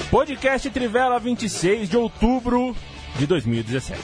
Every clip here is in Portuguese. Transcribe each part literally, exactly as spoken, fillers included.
Podcast Trivela, vinte e seis de outubro de dois mil e dezessete.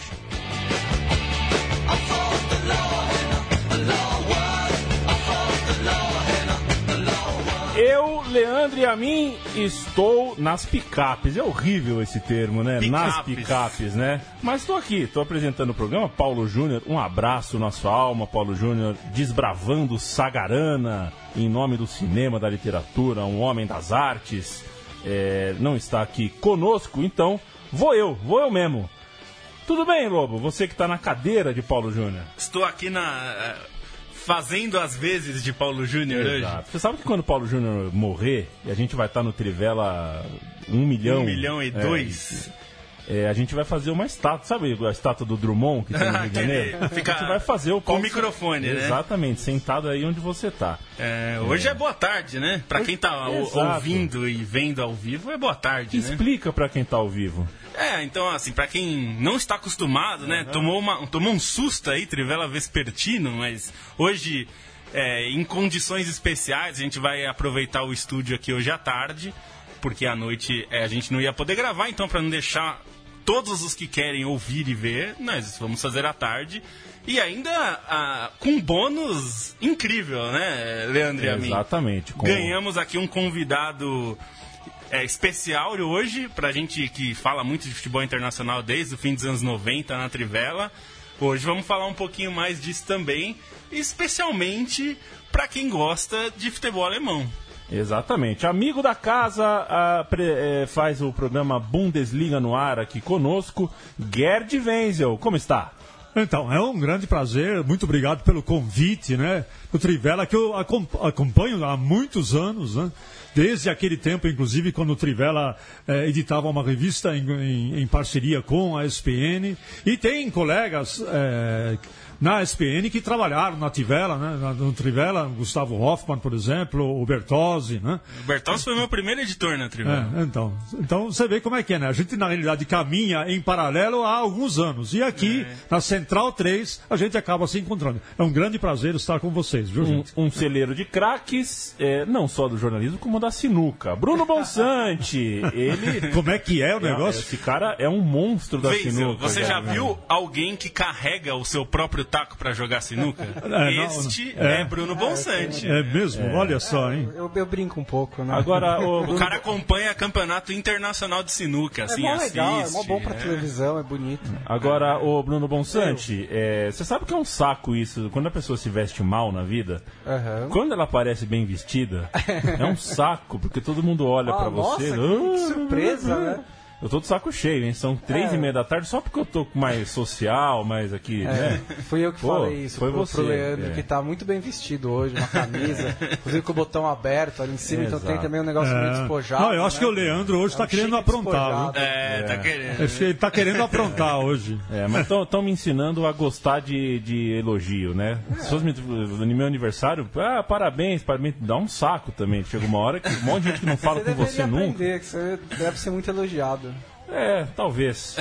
Eu, Leandro e a mim, estou nas picapes. É horrível esse termo, né? Picapes. Nas picapes, né? Mas estou aqui, estou apresentando o programa. Paulo Júnior, um abraço na sua alma. Paulo Júnior desbravando Sagarana em nome do cinema, da literatura, um homem das artes. É, não está aqui conosco, então vou eu, vou eu mesmo. Tudo bem, Lobo? Você que está na cadeira de Paulo Júnior. Estou aqui na... fazendo as vezes de Paulo Júnior hoje. Você sabe que quando o Paulo Júnior morrer, e a gente vai estar no Trivela um milhão... Um milhão e é, dois... É, a gente vai fazer uma estátua, sabe a estátua do Drummond que tem no Rio de Janeiro? Fica a gente vai fazer o com o microfone, né? Exatamente, sentado aí onde você tá. É, hoje é. é boa tarde, né? Pra quem tá o, ouvindo e vendo ao vivo, é boa tarde, né? Explica pra quem tá ao vivo. É, então assim, pra quem não está acostumado, né? Uhum. Tomou, uma, tomou um susto aí, Trivela Vespertino, mas hoje, é, em condições especiais, a gente vai aproveitar o estúdio aqui hoje à tarde, porque à noite é, a gente não ia poder gravar, então pra não deixar todos os que querem ouvir e ver, nós vamos fazer à tarde. E ainda ah, com bônus incrível, né, Leandro e a mim? Exatamente. Com... Ganhamos aqui um convidado é, especial hoje, pra gente que fala muito de futebol internacional desde o fim dos anos noventa na Trivela. Hoje vamos falar um pouquinho mais disso também, especialmente pra quem gosta de futebol alemão. Exatamente. Amigo da casa, a, pre, é, faz o programa Bundesliga no ar aqui conosco, Gerd Wenzel. Como está? Então, é um grande prazer, muito obrigado pelo convite, né? O Trivela, que eu acompanho há muitos anos, né? Desde aquele tempo, inclusive, quando o Trivela eh, editava uma revista em, em, em parceria com a S P N. E tem colegas eh, na S P N que trabalharam na Trivela, né? No Trivela, Gustavo Hoffmann, por exemplo, o Bertozzi, né? O Bertozzi foi meu primeiro editor na Trivela. É, então, então, você vê como é que é, né? A gente, na realidade, caminha em paralelo há alguns anos. E aqui, é. na Central três, a gente acaba se encontrando. É um grande prazer estar com vocês, viu, gente? Um, um celeiro de craques, é, não só do jornalismo, como da sinuca. Bruno Bonsante, ele... Como é que é o negócio? É, esse cara é um monstro da Wenzel, sinuca. Você já viu alguém que carrega o seu próprio taco para jogar sinuca? É, este não, é, é Bruno Bonsante. É mesmo? É. Olha só, hein? Eu, eu brinco um pouco, né? Agora, o, o cara acompanha campeonato internacional de sinuca, assim, é assiste. legal, é mó bom pra é. televisão, é bonito. Agora, o Bruno Bonsante, é, você sabe que é um saco isso, quando a pessoa se veste mal na vida, uhum. quando ela aparece bem vestida, é um saco, porque todo mundo olha ah, pra você. Nossa, que, que surpresa, né? Eu tô de saco cheio, hein? São três é. e meia da tarde, só porque eu tô mais social, mais aqui, é. né? Fui eu que Pô, falei isso foi pro, você, pro Leandro, é. que tá muito bem vestido hoje, uma camisa, inclusive com o botão aberto ali em cima, é, então exato. Tem também um negócio é. meio despojado. Não, eu acho né? que o Leandro hoje é um tá querendo aprontar. É, é, tá querendo. Acho que ele tá querendo aprontar hoje. É, mas estão me ensinando a gostar de, de elogio, né? É. Se fosse no meu aniversário, ah, parabéns, parabéns, dá um saco também. Chega uma hora que um monte de gente que não fala você com você nunca. Aprender, que você deve ser muito elogiado. É, talvez.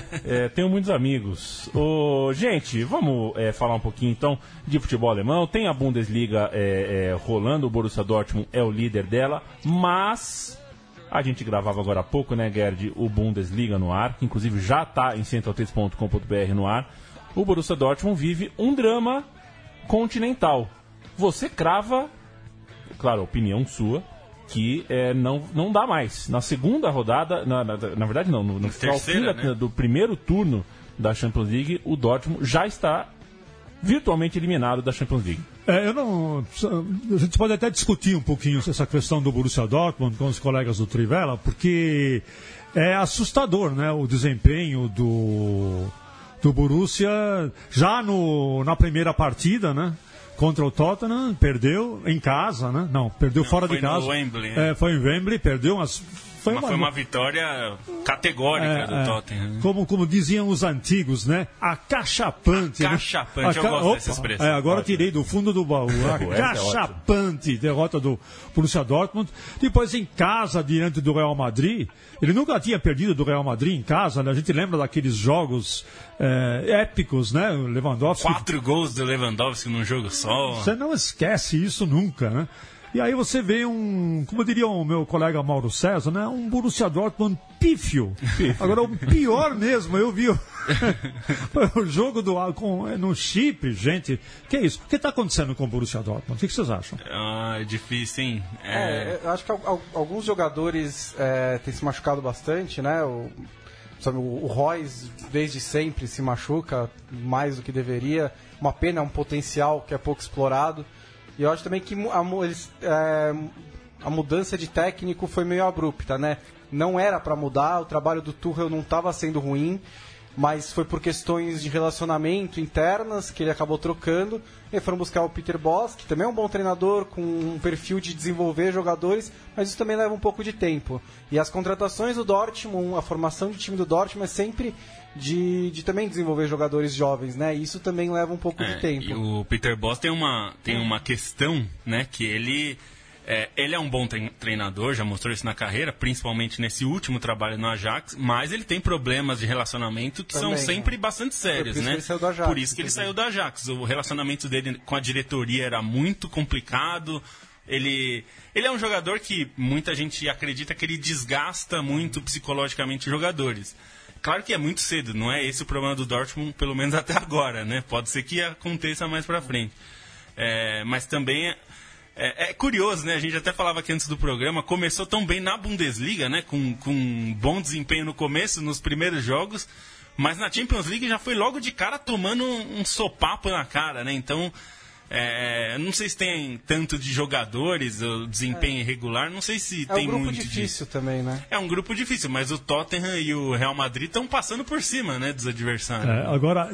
É, tenho muitos amigos. Ô, gente, vamos é, falar um pouquinho então de futebol alemão. Tem a Bundesliga é, é, rolando, o Borussia Dortmund é o líder dela, mas a gente gravava agora há pouco, né, Gerd, o Bundesliga no ar, que inclusive já está em central três ponto com ponto b r no ar. O Borussia Dortmund vive um drama continental. Você crava, claro, opinião sua, que é, não, não dá mais. Na segunda rodada, na, na, na verdade não, no, no terceira, fim né? do primeiro turno da Champions League, o Dortmund já está virtualmente eliminado da Champions League. É, eu não, a gente pode até discutir um pouquinho essa questão do Borussia Dortmund com os colegas do Trivela, porque é assustador, né, o desempenho do, do Borussia já no, na primeira partida, né? Contra o Tottenham, perdeu em casa, né? Não, perdeu Não, fora de casa. Foi no Wembley. Né? É, foi em Wembley, perdeu umas... Foi uma, foi uma vitória categórica é, do é, Tottenham. Como, como diziam os antigos, né? Acachapante. Acachapante, né? Eu Aca... gosto Opa, dessa expressão. É, agora tirei do fundo do baú. Acachapante, derrota do Borussia Dortmund. Depois em casa, diante do Real Madrid. Ele nunca tinha perdido do Real Madrid em casa, né? A gente lembra daqueles jogos é, épicos, né? O Lewandowski... Quatro gols do Lewandowski num jogo só. Você não esquece isso nunca, né? E aí você vê um, como diria o meu colega Mauro César, né? Um Borussia Dortmund pífio. Agora, o pior mesmo, eu vi o, o jogo do, com, no Chipre, gente. Que é isso? O que está acontecendo com o Borussia Dortmund? O que vocês acham? Ah, é difícil, hein? É... É, eu acho que alguns jogadores é, têm se machucado bastante, né? O, sabe, o Royce, desde sempre, se machuca mais do que deveria. Uma pena, é um potencial que é pouco explorado. E eu acho também que a, eles, é, a mudança de técnico foi meio abrupta, né? Não era para mudar, o trabalho do Tuchel não estava sendo ruim, mas foi por questões de relacionamento internas que ele acabou trocando. E foram buscar o Peter Bosz, que também é um bom treinador, com um perfil de desenvolver jogadores, mas isso também leva um pouco de tempo. E as contratações do Dortmund, a formação de time do Dortmund é sempre de, de também desenvolver jogadores jovens, né? E isso também leva um pouco é, de tempo. E o Peter Bosz tem uma, tem uma questão, né, que ele... É, ele é um bom treinador, já mostrou isso na carreira, principalmente nesse último trabalho no Ajax, mas ele tem problemas de relacionamento que também, são sempre é. bastante sérios, por né? Isso Ajax, por isso que ele saiu do Ajax. O relacionamento dele com a diretoria era muito complicado. Ele, ele é um jogador que muita gente acredita que ele desgasta muito psicologicamente os jogadores. Claro que é muito cedo, não é esse o problema do Dortmund, pelo menos até agora, né? Pode ser que aconteça mais pra frente. É, mas também... É, é curioso, né? A gente até falava aqui antes do programa, começou tão bem na Bundesliga, né? Com, com um bom desempenho no começo, nos primeiros jogos, mas na Champions League já foi logo de cara tomando um, um sopapo na cara, né? Então, é, não sei se tem tanto de jogadores, o desempenho é. irregular, não sei se é tem um grupo muito difícil disso. também, né? É um grupo difícil, mas o Tottenham e o Real Madrid estão passando por cima, né? Dos adversários. É, agora,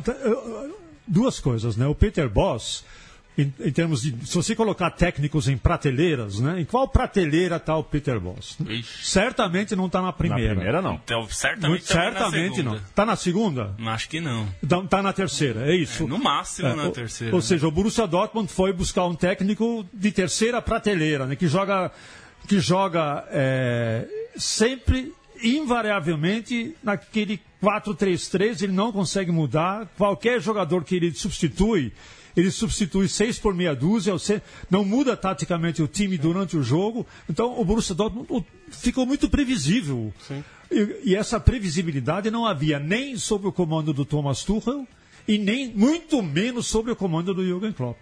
duas coisas, né? O Peter Bosz... Em, em termos de, se você colocar técnicos em prateleiras, né? Em qual prateleira está o Peter Bosz? Ixi. Certamente não está na primeira. Na primeira não. Então, certamente certamente na não. Está na segunda? Acho que não. Está na terceira, é isso? É, no máximo é, na ou, terceira. Ou né? seja, o Borussia Dortmund foi buscar um técnico de terceira prateleira, né? Que joga, que joga é, sempre, invariavelmente, naquele quatro três três, ele não consegue mudar. Qualquer jogador que ele substitui, ele substitui seis por meia dúzia, não muda taticamente o time durante o jogo. Então o Borussia Dortmund ficou muito previsível. E, e essa previsibilidade não havia nem sob o comando do Thomas Tuchel e nem muito menos sob o comando do Jürgen Klopp.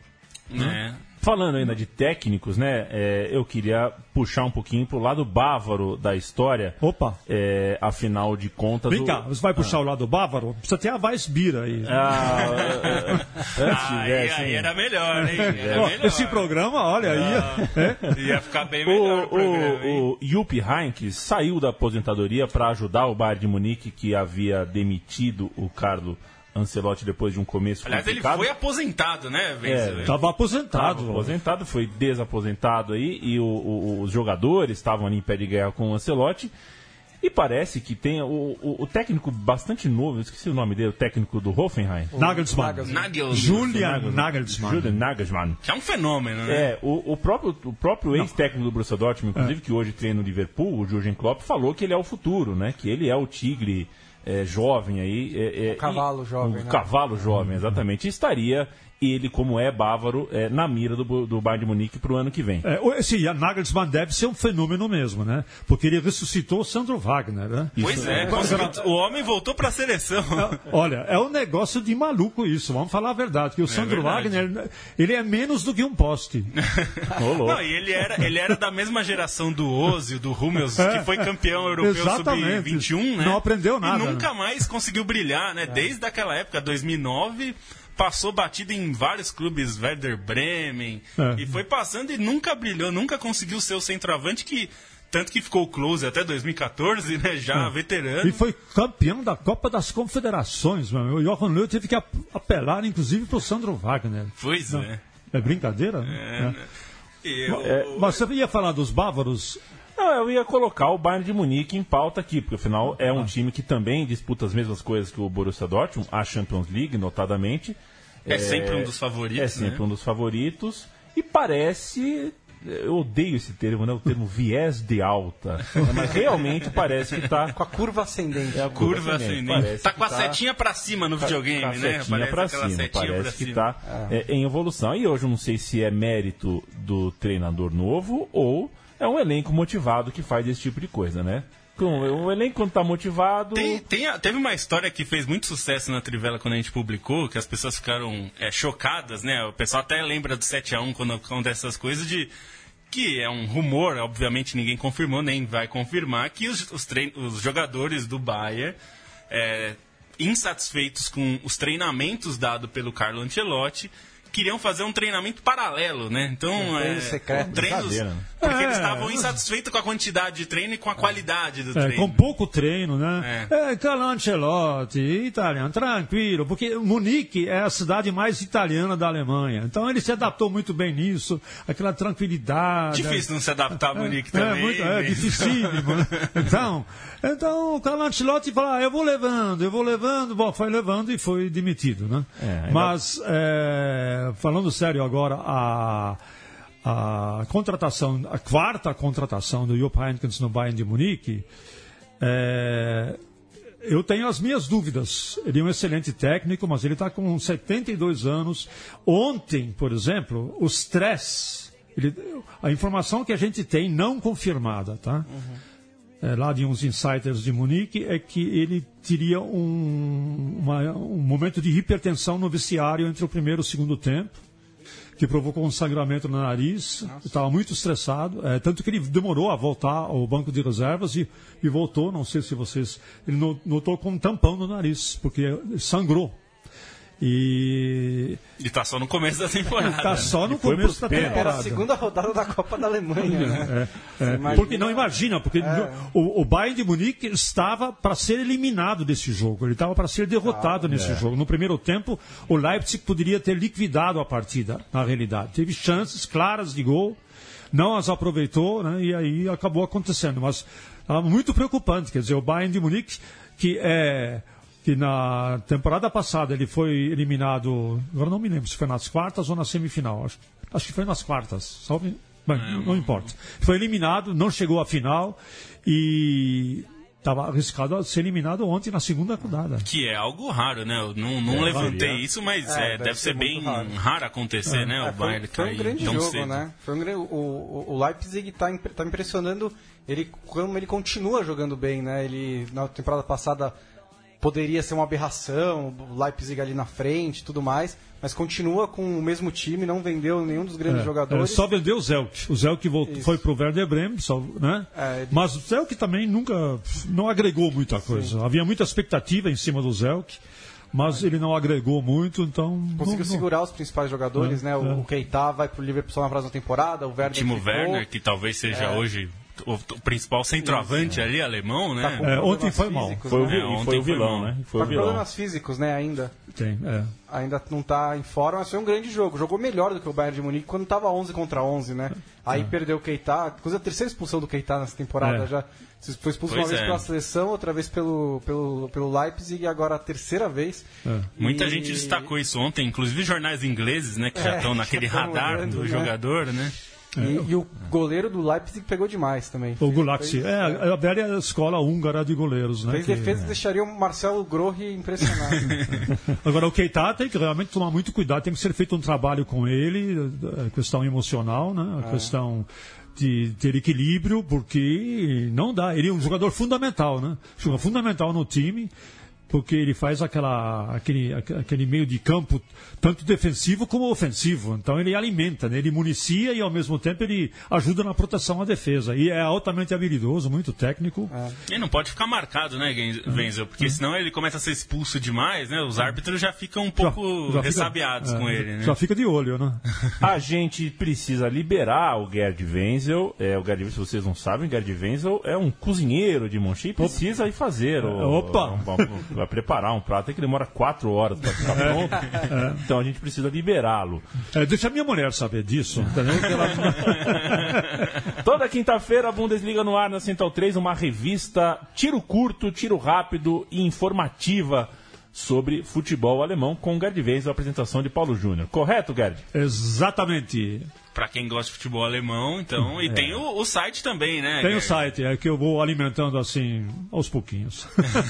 É. Falando ainda de técnicos, né? É, eu queria puxar um pouquinho pro lado bávaro da história. Opa! É, afinal de contas. Vem o... cá, você vai puxar ah. o lado bávaro? Precisa ter a Weissbier aí. Ah, é, é, ah aí, aí era melhor, hein? Era oh, melhor. Esse programa, olha aí. Ah, ia, ia ficar bem melhor. O, o, o Jupp Heynckes saiu da aposentadoria para ajudar o Bayern de Munique, que havia demitido o Carlo Ancelotti depois de um começo Aliás, complicado. ele foi aposentado, né? Estava é, aposentado. Tava aposentado, foi desaposentado aí, e o, o, os jogadores estavam ali em pé de guerra com o Ancelotti. E parece que tem o, o, o técnico bastante novo, eu esqueci o nome dele, o técnico do Hoffenheim. Nagelsmann. Nagelsmann. Julian Nagelsmann. Julian Nagelsmann. Que é um fenômeno, né? É, o, o próprio, o próprio ex-técnico do Borussia Dortmund, inclusive, é. que hoje treina no Liverpool, o Jürgen Klopp, falou que ele é o futuro, né? Que ele é o tigre é, jovem aí. É, é, o cavalo e, jovem, o né? cavalo jovem, exatamente. E estaria ele, como é bávaro, é, na mira do, do Bayern de Munique para o ano que vem. É, sim, a Nagelsmann deve ser um fenômeno mesmo, né? Porque ele ressuscitou o Sandro Wagner, né? Pois isso, é, é. O homem voltou para a seleção. É, olha, é um negócio de maluco isso, vamos falar a verdade, que o é Sandro verdade. Wagner, ele é menos do que um poste. Não, e ele era, ele era da mesma geração do Ozil, do Hummels, é, que foi campeão europeu sub vinte e um, né? Não aprendeu nada. E nunca né? mais conseguiu brilhar, né? É. Desde aquela época, dois mil e nove... passou batido em vários clubes, Werder Bremen, é. e foi passando e nunca brilhou, nunca conseguiu ser o centroavante que, tanto que ficou close até dois mil e catorze, né, já é. veterano. E foi campeão da Copa das Confederações, meu. O Jochen Löw teve que apelar, inclusive, para o Sandro Wagner. Pois Não. é. É brincadeira? É. É. Eu... É, mas você ia falar dos bávaros... Não, eu ia colocar o Bayern de Munique em pauta aqui, porque afinal é um time que também disputa as mesmas coisas que o Borussia Dortmund, a Champions League, notadamente. É, é sempre um dos favoritos. É sempre né? um dos favoritos. E parece eu odeio esse termo, né? O termo viés de alta. Mas realmente parece que tá... Com a curva ascendente. É a curva, curva ascendente. ascendente. Tá com a tá... setinha pra cima no videogame, tá, né? Setinha pra cima, setinha parece pra que cima. tá é. É, em evolução. E hoje eu não sei se é mérito do treinador novo ou é um elenco motivado que faz esse tipo de coisa, né? O elenco, quando tá motivado... Tem, tem, teve uma história que fez muito sucesso na Trivela quando a gente publicou, que as pessoas ficaram é, chocadas, né? O pessoal até lembra do sete a um quando acontece essas coisas, de que é um rumor, obviamente ninguém confirmou, nem vai confirmar, que os, os, trein, os jogadores do Bayern, é, insatisfeitos com os treinamentos dados pelo Carlo Ancelotti, queriam fazer um treinamento paralelo, né? Então, um treino é, secreto, treinos, porque é, eles estavam insatisfeitos com a quantidade de treino e com a qualidade do treino. É, com pouco treino, né? É, é Carlo Ancelotti, italiano, tranquilo, porque Munique é a cidade mais italiana da Alemanha. Então ele se adaptou muito bem nisso, aquela tranquilidade. Difícil não se adaptar a Munique é, também. É, muito, é dificílimo. Né? Então, então o Carlo Ancelotti falou, ah, eu vou levando, eu vou levando, bom, foi levando e foi demitido, né? É, ainda... Mas, é, falando sério agora, a, a contratação, a quarta contratação do Jupp Heynckes no Bayern de Munique, é, eu tenho as minhas dúvidas. Ele é um excelente técnico, mas ele está com setenta e dois anos. Ontem, por exemplo, os três, ele, a informação que a gente tem, não confirmada, tá? Uhum. É, lá de uns insiders de Munique, é que ele teria um, uma, um momento de hipertensão no vestiário entre o primeiro e o segundo tempo, que provocou um sangramento no nariz. Estava muito estressado, é, tanto que ele demorou a voltar ao banco de reservas e, e voltou, não sei se vocês... Ele notou com um tampão no nariz, porque sangrou. E está só no começo da temporada. Está só no começo da temporada. Era a segunda rodada da Copa da Alemanha. Né? É, é. Imagina... Porque não imagina, porque é. o, o Bayern de Munique estava para ser eliminado desse jogo. Ele estava para ser derrotado ah, nesse é. jogo. No primeiro tempo, o Leipzig poderia ter liquidado a partida, na realidade. Teve chances claras de gol, não as aproveitou, né? E aí acabou acontecendo. Mas estava muito preocupante. Quer dizer, o Bayern de Munique, que é... que na temporada passada ele foi eliminado, agora não me lembro se foi nas quartas ou na semifinal, acho, acho que foi nas quartas, salve, bem, é, não, não importa. Foi eliminado, não chegou à final e estava arriscado a ser eliminado ontem na segunda rodada. Que é algo raro, né? Eu não, não é, levantei varia. isso, mas é, é, deve, deve ser, ser bem raro. raro acontecer, é. né? O é, Bayern foi, foi um grande tão jogo, cedo. né? Foi um, o, o, o Leipzig está tá impressionando ele, como ele continua jogando bem, né? Ele, na temporada passada, poderia ser uma aberração, o Leipzig ali na frente e tudo mais, mas continua com o mesmo time, não vendeu nenhum dos grandes é, jogadores. É, só vendeu o Zelk. O Zelk voltou, foi pro Werder Bremen, só, né? É, mas o Zelk também nunca não agregou muita coisa. Sim. Havia muita expectativa em cima do Zelk, mas é. ele não agregou muito, então... Conseguiu não, segurar não. os principais jogadores, é, né? O, é. o Keita vai pro Liverpool só na próxima temporada, o Werner... Timo ficou. Werner, que talvez seja é. hoje... O, o principal centroavante Isso, ali, é. alemão, né? Tá é, ontem foi mal. Físicos, foi, né? o, é, foi o vilão, foi né? Foi tá o vilão. problemas físicos, né, ainda. Tem, é. Ainda não tá em forma, mas foi um grande jogo. Jogou melhor do que o Bayern de Munique quando tava onze contra onze, né? Aí é. perdeu o Keita. Coisa a terceira expulsão do Keita nessa temporada. É. Já foi expulso pois uma vez é. pela seleção, outra vez pelo, pelo, pelo Leipzig e agora a terceira vez. É. E... Muita gente destacou isso ontem, inclusive jornais ingleses, né? Que é, já estão naquele radar olhando, do né? jogador, né? E, é. e o goleiro do Leipzig pegou demais também. O Gulaxi. É, a velha escola húngara de goleiros, né? Fez que... defesa que deixaria o Marcelo Grohe impressionado. Agora, o Keita tem que realmente tomar muito cuidado, tem que ser feito um trabalho com ele, a questão emocional, né? A é. questão de ter equilíbrio, porque não dá. Ele é um jogador fundamental, né? Jogador fundamental no time, porque ele faz aquela, aquele, aquele meio de campo tanto defensivo como ofensivo. Então ele alimenta, né? Ele municia e ao mesmo tempo ele ajuda na proteção à defesa. E é altamente habilidoso, muito técnico. É. Ele não pode ficar marcado, né, Wenzel? Porque é. senão ele começa a ser expulso demais, né? Os árbitros já ficam um pouco já, já ressabiados fica, com é, ele, né? Já fica de olho, né? A gente precisa liberar o Gerd Wenzel. É, o Gerd, se vocês não sabem, o Gerd Wenzel é um cozinheiro de Monchi e precisa ir fazer. O, Opa! O, o, vai preparar um prato que demora quatro horas para ficar pronto. É. Então a gente precisa liberá-lo. É, deixa a minha mulher saber disso. Toda quinta-feira a Bundesliga no ar na Central três, uma revista tiro curto, tiro rápido e informativa sobre futebol alemão com o Gerd Wenzel, a apresentação de Paulo Júnior. Correto, Gerd? Exatamente. pra quem gosta de futebol alemão, então. E é. tem o, o site também, né? Tem Gerd? o site, é que eu vou alimentando assim, aos pouquinhos.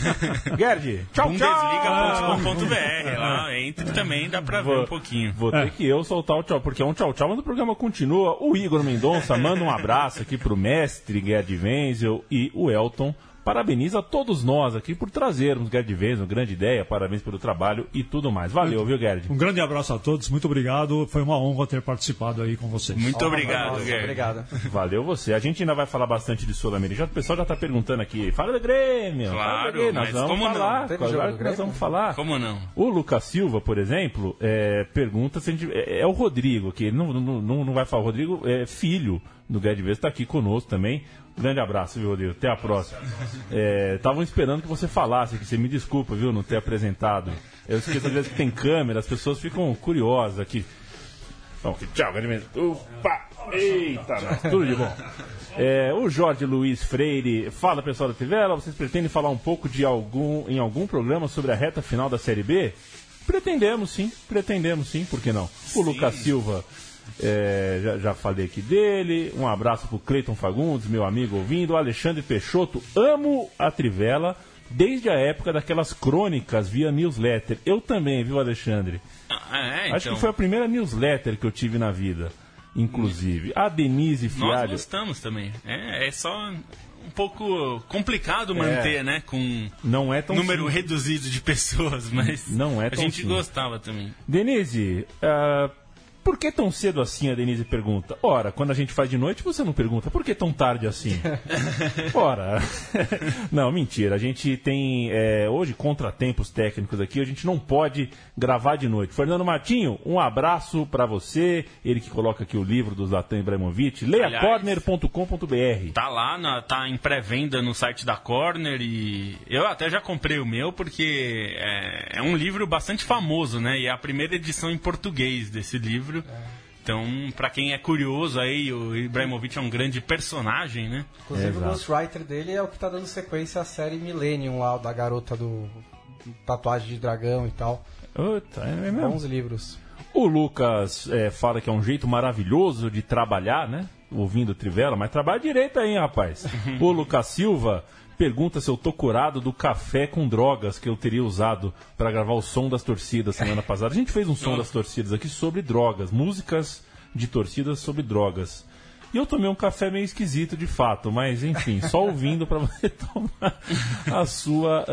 Gerd, tchau, Bundesliga ponto com ponto b r. Lá entre também, dá pra vou, ver um pouquinho. Vou ter é. que eu soltar o tchau, porque é um tchau, tchau, mas o programa continua. O Igor Mendonça manda um abraço aqui pro mestre Gerd Wenzel e o Elton. Parabeniza a todos nós aqui por trazermos Gerd Wenzel, grande ideia, parabéns pelo trabalho e tudo mais. Valeu, viu, Gerd? Um grande abraço a todos, muito obrigado. Foi uma honra ter participado aí com vocês. Muito oh, obrigado, nossa, Gerd. Obrigado. Valeu você. A gente ainda vai falar bastante de Sul-Americana. O pessoal já está perguntando aqui. Fala do Grêmio. Claro, do Grêmio. Nós mas vamos como falar. não? Claro que nós vamos falar. Como não? O Lucas Silva, por exemplo, é, pergunta se a gente, é, é o Rodrigo, que não, não, não, não vai falar. O Rodrigo é filho do Gerd Wenzel, está aqui conosco também. Grande abraço, viu, Rodrigo? Até a próxima. Estavam é, esperando que você falasse, que você me desculpa, viu, não ter apresentado. Eu esqueço às vezes que tem câmera, as pessoas ficam curiosas aqui. Bom, tchau, Gerd Wenzel. Opa! Eita, nossa, tudo de bom. É, o Jorge Luiz Freire fala, pessoal da Trivela, vocês pretendem falar um pouco de algum, em algum programa sobre a reta final da Série B? Pretendemos sim, pretendemos sim, por que não? Sim. O Lucas Silva... É, já, já falei aqui dele. Um abraço pro Cleiton Fagundes, meu amigo ouvindo. O Alexandre Peixoto, amo a Trivela desde a época daquelas crônicas via newsletter. Eu também, viu, Alexandre? Ah, é, então... Acho que foi a primeira newsletter que eu tive na vida, inclusive. A Denise Fialho. Nós gostamos também. É, é só um pouco complicado manter, é, né? Com não é tão número simples. reduzido de pessoas, mas não é tão a gente simples. Gostava também. Denise, uh, por que tão cedo assim, a Denise pergunta? Ora, quando a gente faz de noite, você não pergunta. Por que tão tarde assim? Ora, não, mentira. A gente tem, é, hoje, contratempos técnicos aqui. A gente não pode gravar de noite. Fernando Martinho, um abraço pra você. Ele que coloca aqui o livro do Zlatan Ibrahimovic. leia corner ponto com ponto b r. Tá lá, na, tá em pré-venda no site da Corner. E eu até já comprei o meu, porque é, é um livro bastante famoso, né? E é a primeira edição em português desse livro. É. Então, pra quem é curioso aí, o Ibrahimovic é um grande personagem, né? Inclusive, é, o ghostwriter dele é o que tá dando sequência à série Millennium lá, da garota do tatuagem de dragão e tal. Ota, é mesmo. Bons livros. O Lucas é, fala que é um jeito maravilhoso de trabalhar, né? Ouvindo Trivela, mas trabalha direito aí, rapaz. O Lucas Silva pergunta se eu tô curado do café com drogas que eu teria usado para gravar o som das torcidas semana passada. A gente fez um som das torcidas aqui sobre drogas, músicas de torcidas sobre drogas. E eu tomei um café meio esquisito, de fato, mas enfim, só ouvindo para você tomar a sua...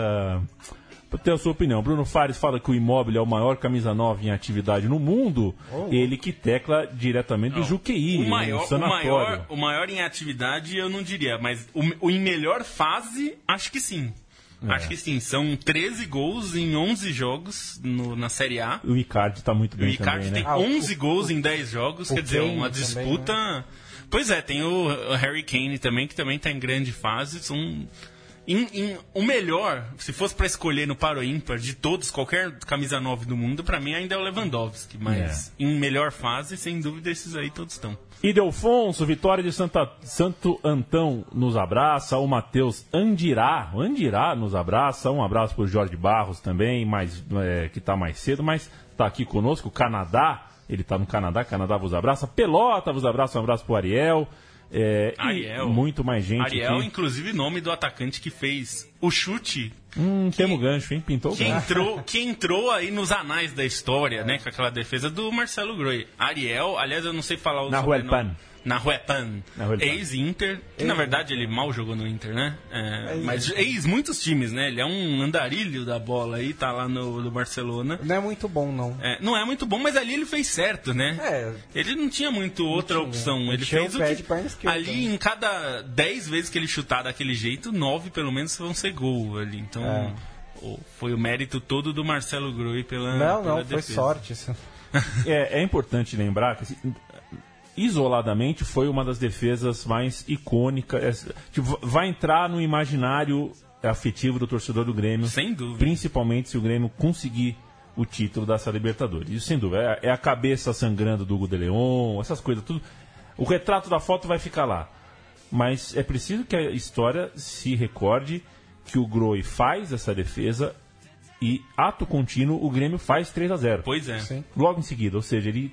Uh... ter a sua opinião. Bruno Fares fala que o Immobile é o maior camisa nove em atividade no mundo. Oh. Ele que tecla diretamente do Juqueí, o maior, no sanatório. O maior, o maior em atividade eu não diria, mas o, o em melhor fase, acho que sim. É. Acho que sim. São treze gols em onze jogos no, na Série A. O Icardi está muito bem também, O Icardi também, tem né? onze ah, o, gols o, em dez jogos. Quer dizer, uma disputa... Também, né? Pois é, tem o, o Harry Kane também, que também está em grande fase. São... Em, em, o melhor, se fosse para escolher no paro ímpar de todos, qualquer camisa nove do mundo, para mim ainda é o Lewandowski. Mas é. Em melhor fase, sem dúvida, esses aí todos estão. Idelfonso, Vitória de Santa, Santo Antão nos abraça. O Matheus Andirá, Andirá nos abraça. Um abraço para o Jorge Barros também, mais, é, que está mais cedo, mas está aqui conosco. O Canadá, ele está no Canadá, Canadá vos abraça. Pelota vos abraça, um abraço para o Ariel. É, Ariel. E muito mais gente. Ariel, aqui. Inclusive, nome do atacante que fez o chute. Hum, que, temos gancho, hein? Pintou o que gancho. entrou, que entrou aí nos anais da história, né? Com aquela defesa do Marcelo Groi. Ariel, aliás, eu não sei falar o Nahuelpan. Nahuelpan. Ex-Inter, que ex na verdade ele mal jogou no Inter, né? É, mas ex muitos times, né? Ele é um andarilho da bola aí, tá lá no, no Barcelona. Não é muito bom, não. É, não é muito bom, mas ali ele fez certo, né? É. Ele não tinha muito outra tinha. opção. Ele, ele fez o que... Esquerda, ali, em cada dez vezes que ele chutar daquele jeito, nove pelo menos vão ser gol ali. Então, é. foi o mérito todo do Marcelo Groi pela Não, pela não, defesa. foi sorte isso. É, é importante lembrar que... Assim, isoladamente foi uma das defesas mais icônicas, tipo, vai entrar no imaginário afetivo do torcedor do Grêmio, sem dúvida, principalmente se o Grêmio conseguir o título dessa Libertadores. Isso sem dúvida, é a cabeça sangrando do Hugo de Leon, essas coisas tudo. O retrato da foto vai ficar lá, mas é preciso que a história se recorde que o Groi faz essa defesa e, ato contínuo, o Grêmio faz três a zero. Pois é. Sim. Logo em seguida, ou seja, ele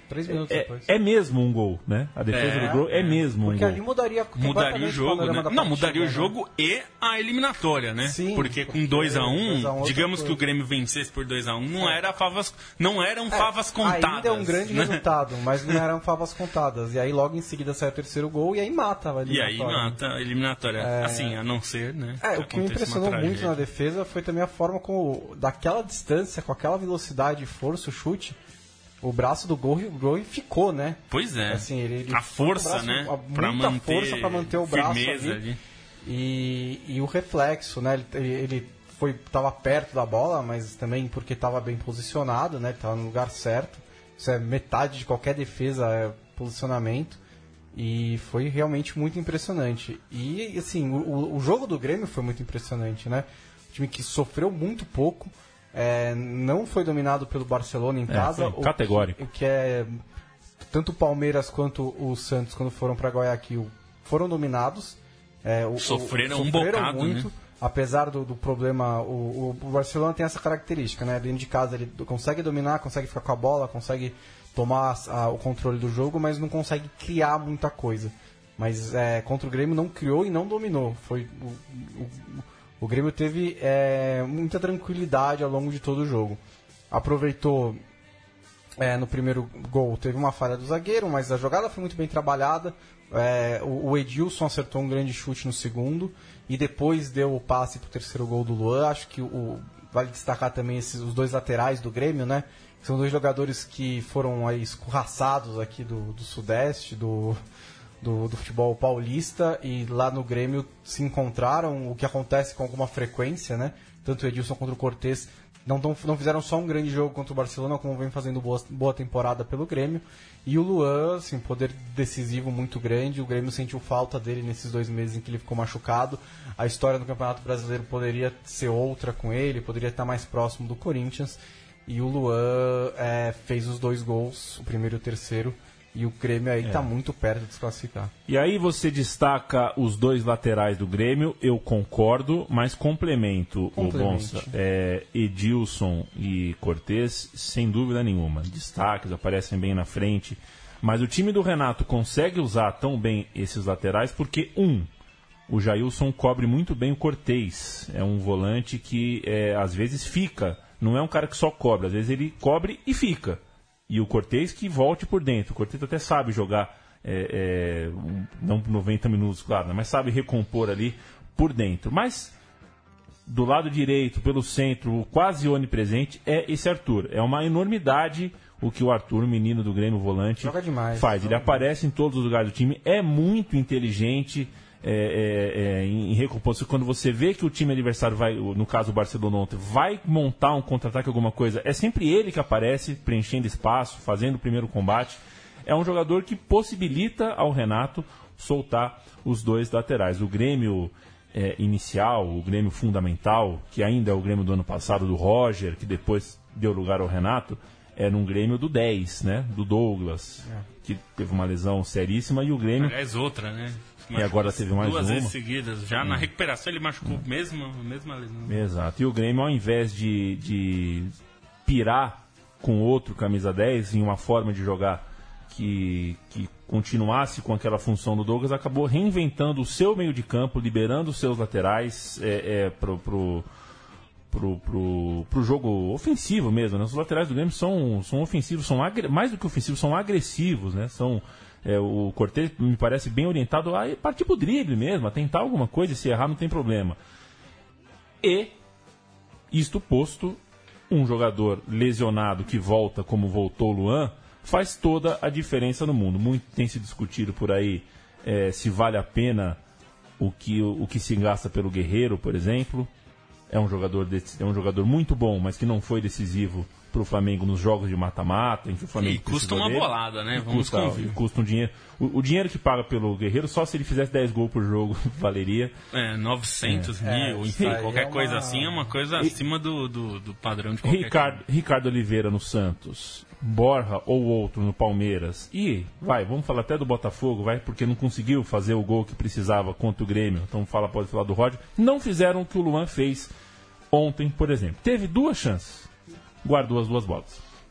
Três minutos é, depois. É mesmo um gol, né? A defesa É, do gol é, é mesmo Porque um gol. ali mudaria Mudaria o jogo, né? da Não, mudaria partida, o né? jogo e a eliminatória, né? Sim, porque com porque dois a um, dois a um, digamos outra que o coisa. Grêmio vencesse por dois a um, não, era favas, não eram É, favas contadas. Ainda é um grande né? resultado, mas não eram favas contadas. E aí logo em seguida sai o terceiro gol e aí mata a E aí eliminatória. mata a eliminatória. É. Assim, a não ser, né? É, que o que me aconteça uma impressionou muito tragédia. na defesa foi também a forma como, daquela distância, com aquela velocidade, força, o chute, o braço do gol, o gol ficou, né? Pois é. Assim, ele, ele a foi com o força, braço, né? a- Pra muita manter força para manter o braço firmeza ali. ali. E, e o reflexo, né? Ele, ele foi, tava perto da bola, mas também porque estava bem posicionado, né? Ele tava no lugar certo. Isso é metade de qualquer defesa, é posicionamento. E foi realmente muito impressionante. E, assim, o, o jogo do Grêmio foi muito impressionante, né? Um time que sofreu muito pouco, é, não foi dominado pelo Barcelona em casa. foi categórico. O que, o que é... Tanto o Palmeiras quanto o Santos, quando foram para Guayaquil, foram dominados. É, o, Sofreram o, um bocado, muito, né? Apesar do, do problema, o, o Barcelona tem essa característica, né? Dentro de casa ele consegue dominar, consegue ficar com a bola, consegue tomar a, o controle do jogo, mas não consegue criar muita coisa. Mas é, contra o Grêmio não criou e não dominou. Foi, o, o, o Grêmio teve é, muita tranquilidade ao longo de todo o jogo. Aproveitou é, no primeiro gol, teve uma falha do zagueiro, mas a jogada foi muito bem trabalhada. É, o, o Edilson acertou um grande chute no segundo e depois deu o passe para o terceiro gol do Luan. Acho que o, vale destacar também esses, os dois laterais do Grêmio, né? São dois jogadores que foram aí escorraçados aqui do, do Sudeste, do, do, do futebol paulista, e lá no Grêmio se encontraram, o que acontece com alguma frequência, né? Tanto o Edilson quanto o Cortez não, tão, não fizeram só um grande jogo contra o Barcelona, como vem fazendo boa, boa temporada pelo Grêmio. E o Luan, assim, poder decisivo muito grande, o Grêmio sentiu falta dele nesses dois meses em que ele ficou machucado. A história do Campeonato Brasileiro poderia ser outra com ele, poderia estar mais próximo do Corinthians. E o Luan é, fez os dois gols, o primeiro e o terceiro, e o Grêmio aí está é. muito perto de se classificar. E aí você destaca os dois laterais do Grêmio, eu concordo, mas complemento o Bonsa. É, Edilson e Cortez, sem dúvida nenhuma. Destaques, aparecem bem na frente. Mas o time do Renato consegue usar tão bem esses laterais porque, um, o Jailson cobre muito bem o Cortez. É um volante que é, às vezes fica. Não é um cara que só cobre, às vezes ele cobre e fica. E o Cortez que volte por dentro. O Cortez até sabe jogar, é, é, não noventa minutos, claro, né? Mas sabe recompor ali por dentro. Mas do lado direito, pelo centro, quase onipresente, é esse Arthur. É uma enormidade o que o Arthur, o menino do Grêmio volante, joga demais, faz. Ele joga aparece demais. em todos os lugares do time, é muito inteligente. É, é, é, em, em recomposição, quando você vê que o time adversário vai, no caso o Barcelona ontem, vai montar um contra-ataque, alguma coisa, é sempre ele que aparece, preenchendo espaço, fazendo o primeiro combate. É um jogador que possibilita ao Renato soltar os dois laterais. O Grêmio é, inicial, o Grêmio fundamental, que ainda é o Grêmio do ano passado do Roger, que depois deu lugar ao Renato, era um Grêmio do dez, né? Do Douglas, é. que teve uma lesão seríssima, e o Grêmio... Aliás, outra, né? E agora teve mais duas uma. vezes seguidas. Já hum. na recuperação ele machucou mesmo, a mesma lesão. Exato. E o Grêmio, ao invés de, de pirar com outro camisa dez em uma forma de jogar que, que continuasse com aquela função do Douglas, acabou reinventando o seu meio de campo, liberando os seus laterais é, é, pro, pro, pro, pro, pro jogo ofensivo mesmo, né? Os laterais do Grêmio são, são ofensivos, são agre... mais do que ofensivos, são agressivos, né? São... É, o Cortez me parece bem orientado a partir pro drible mesmo, a tentar alguma coisa, e se errar não tem problema. E, isto posto, um jogador lesionado que volta como voltou o Luan, faz toda a diferença no mundo. Muito tem se discutido por aí é, se vale a pena o que, o, o que se gasta pelo Guerreiro, por exemplo. É um jogador, de, é um jogador muito bom, mas que não foi decisivo para o Flamengo nos jogos de mata-mata. O Flamengo e custa uma dele. bolada, né? Vamos custa, custa um dinheiro. O, o dinheiro que paga pelo Guerreiro, só se ele fizesse dez gols por jogo, valeria. É, novecentos é. mil, é, enfim, qualquer é uma... coisa assim é uma coisa e... acima do, do, do padrão de qualquer Ricardo, Ricardo Oliveira no Santos, Borja ou outro no Palmeiras. E, vai, vamos falar até do Botafogo, vai, porque não conseguiu fazer o gol que precisava contra o Grêmio. Então fala, pode falar do Roger. Não fizeram o que o Luan fez ontem, por exemplo. Teve duas chances, guardou as duas bolas.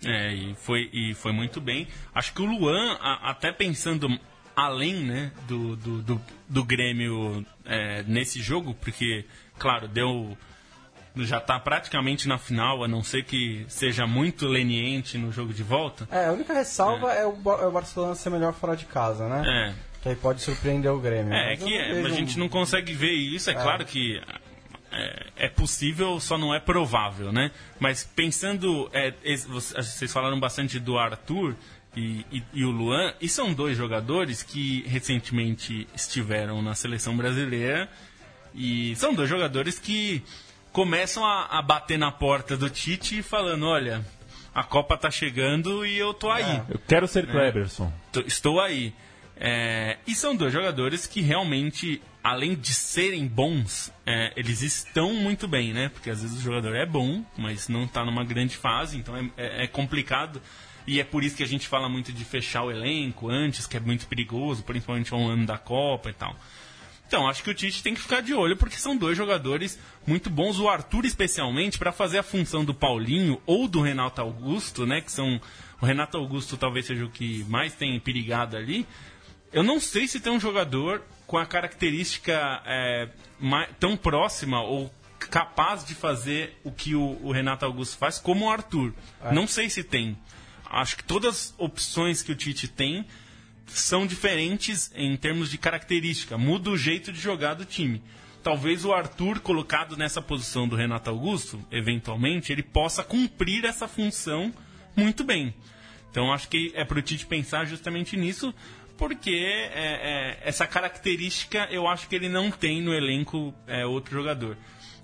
É, e foi, e foi muito bem. Acho que o Luan, a, até pensando além, né, do, do, do, do Grêmio é, nesse jogo, porque, claro, deu... já está praticamente na final, a não ser que seja muito leniente no jogo de volta. É, a única ressalva é, é, o, é o Barcelona ser melhor fora de casa, né? É. Que aí pode surpreender o Grêmio. É, é que é, a gente não consegue ver isso, é, é. claro que é, é possível, só não é provável, né? Mas pensando, é, vocês falaram bastante do Arthur e, e, e o Luan, e são dois jogadores que recentemente estiveram na seleção brasileira, e são dois jogadores que começam a, a bater na porta do Tite falando, olha, a Copa tá chegando e eu tô aí. É, eu quero ser Kleberson. É, estou aí. É, e são dois jogadores que realmente, além de serem bons, é, eles estão muito bem, né? Porque às vezes o jogador é bom, mas não tá numa grande fase, então é, é, é complicado. E é por isso que a gente fala muito de fechar o elenco antes, que é muito perigoso, principalmente um ano da Copa e tal. Então, acho que o Tite tem que ficar de olho, porque são dois jogadores muito bons. O Arthur, especialmente, para fazer a função do Paulinho ou do Renato Augusto, né? Que são... O Renato Augusto talvez seja o que mais tem perigado ali. Eu não sei se tem um jogador com a característica é, mais, tão próxima ou capaz de fazer o que o, o Renato Augusto faz como o Arthur. É. Não sei se tem. Acho que todas as opções que o Tite tem são diferentes em termos de característica, muda o jeito de jogar do time. Talvez o Arthur, colocado nessa posição do Renato Augusto, eventualmente, ele possa cumprir essa função muito bem. Então acho que é para o Tite pensar justamente nisso, porque é, é, essa característica eu acho que ele não tem no elenco é, outro jogador.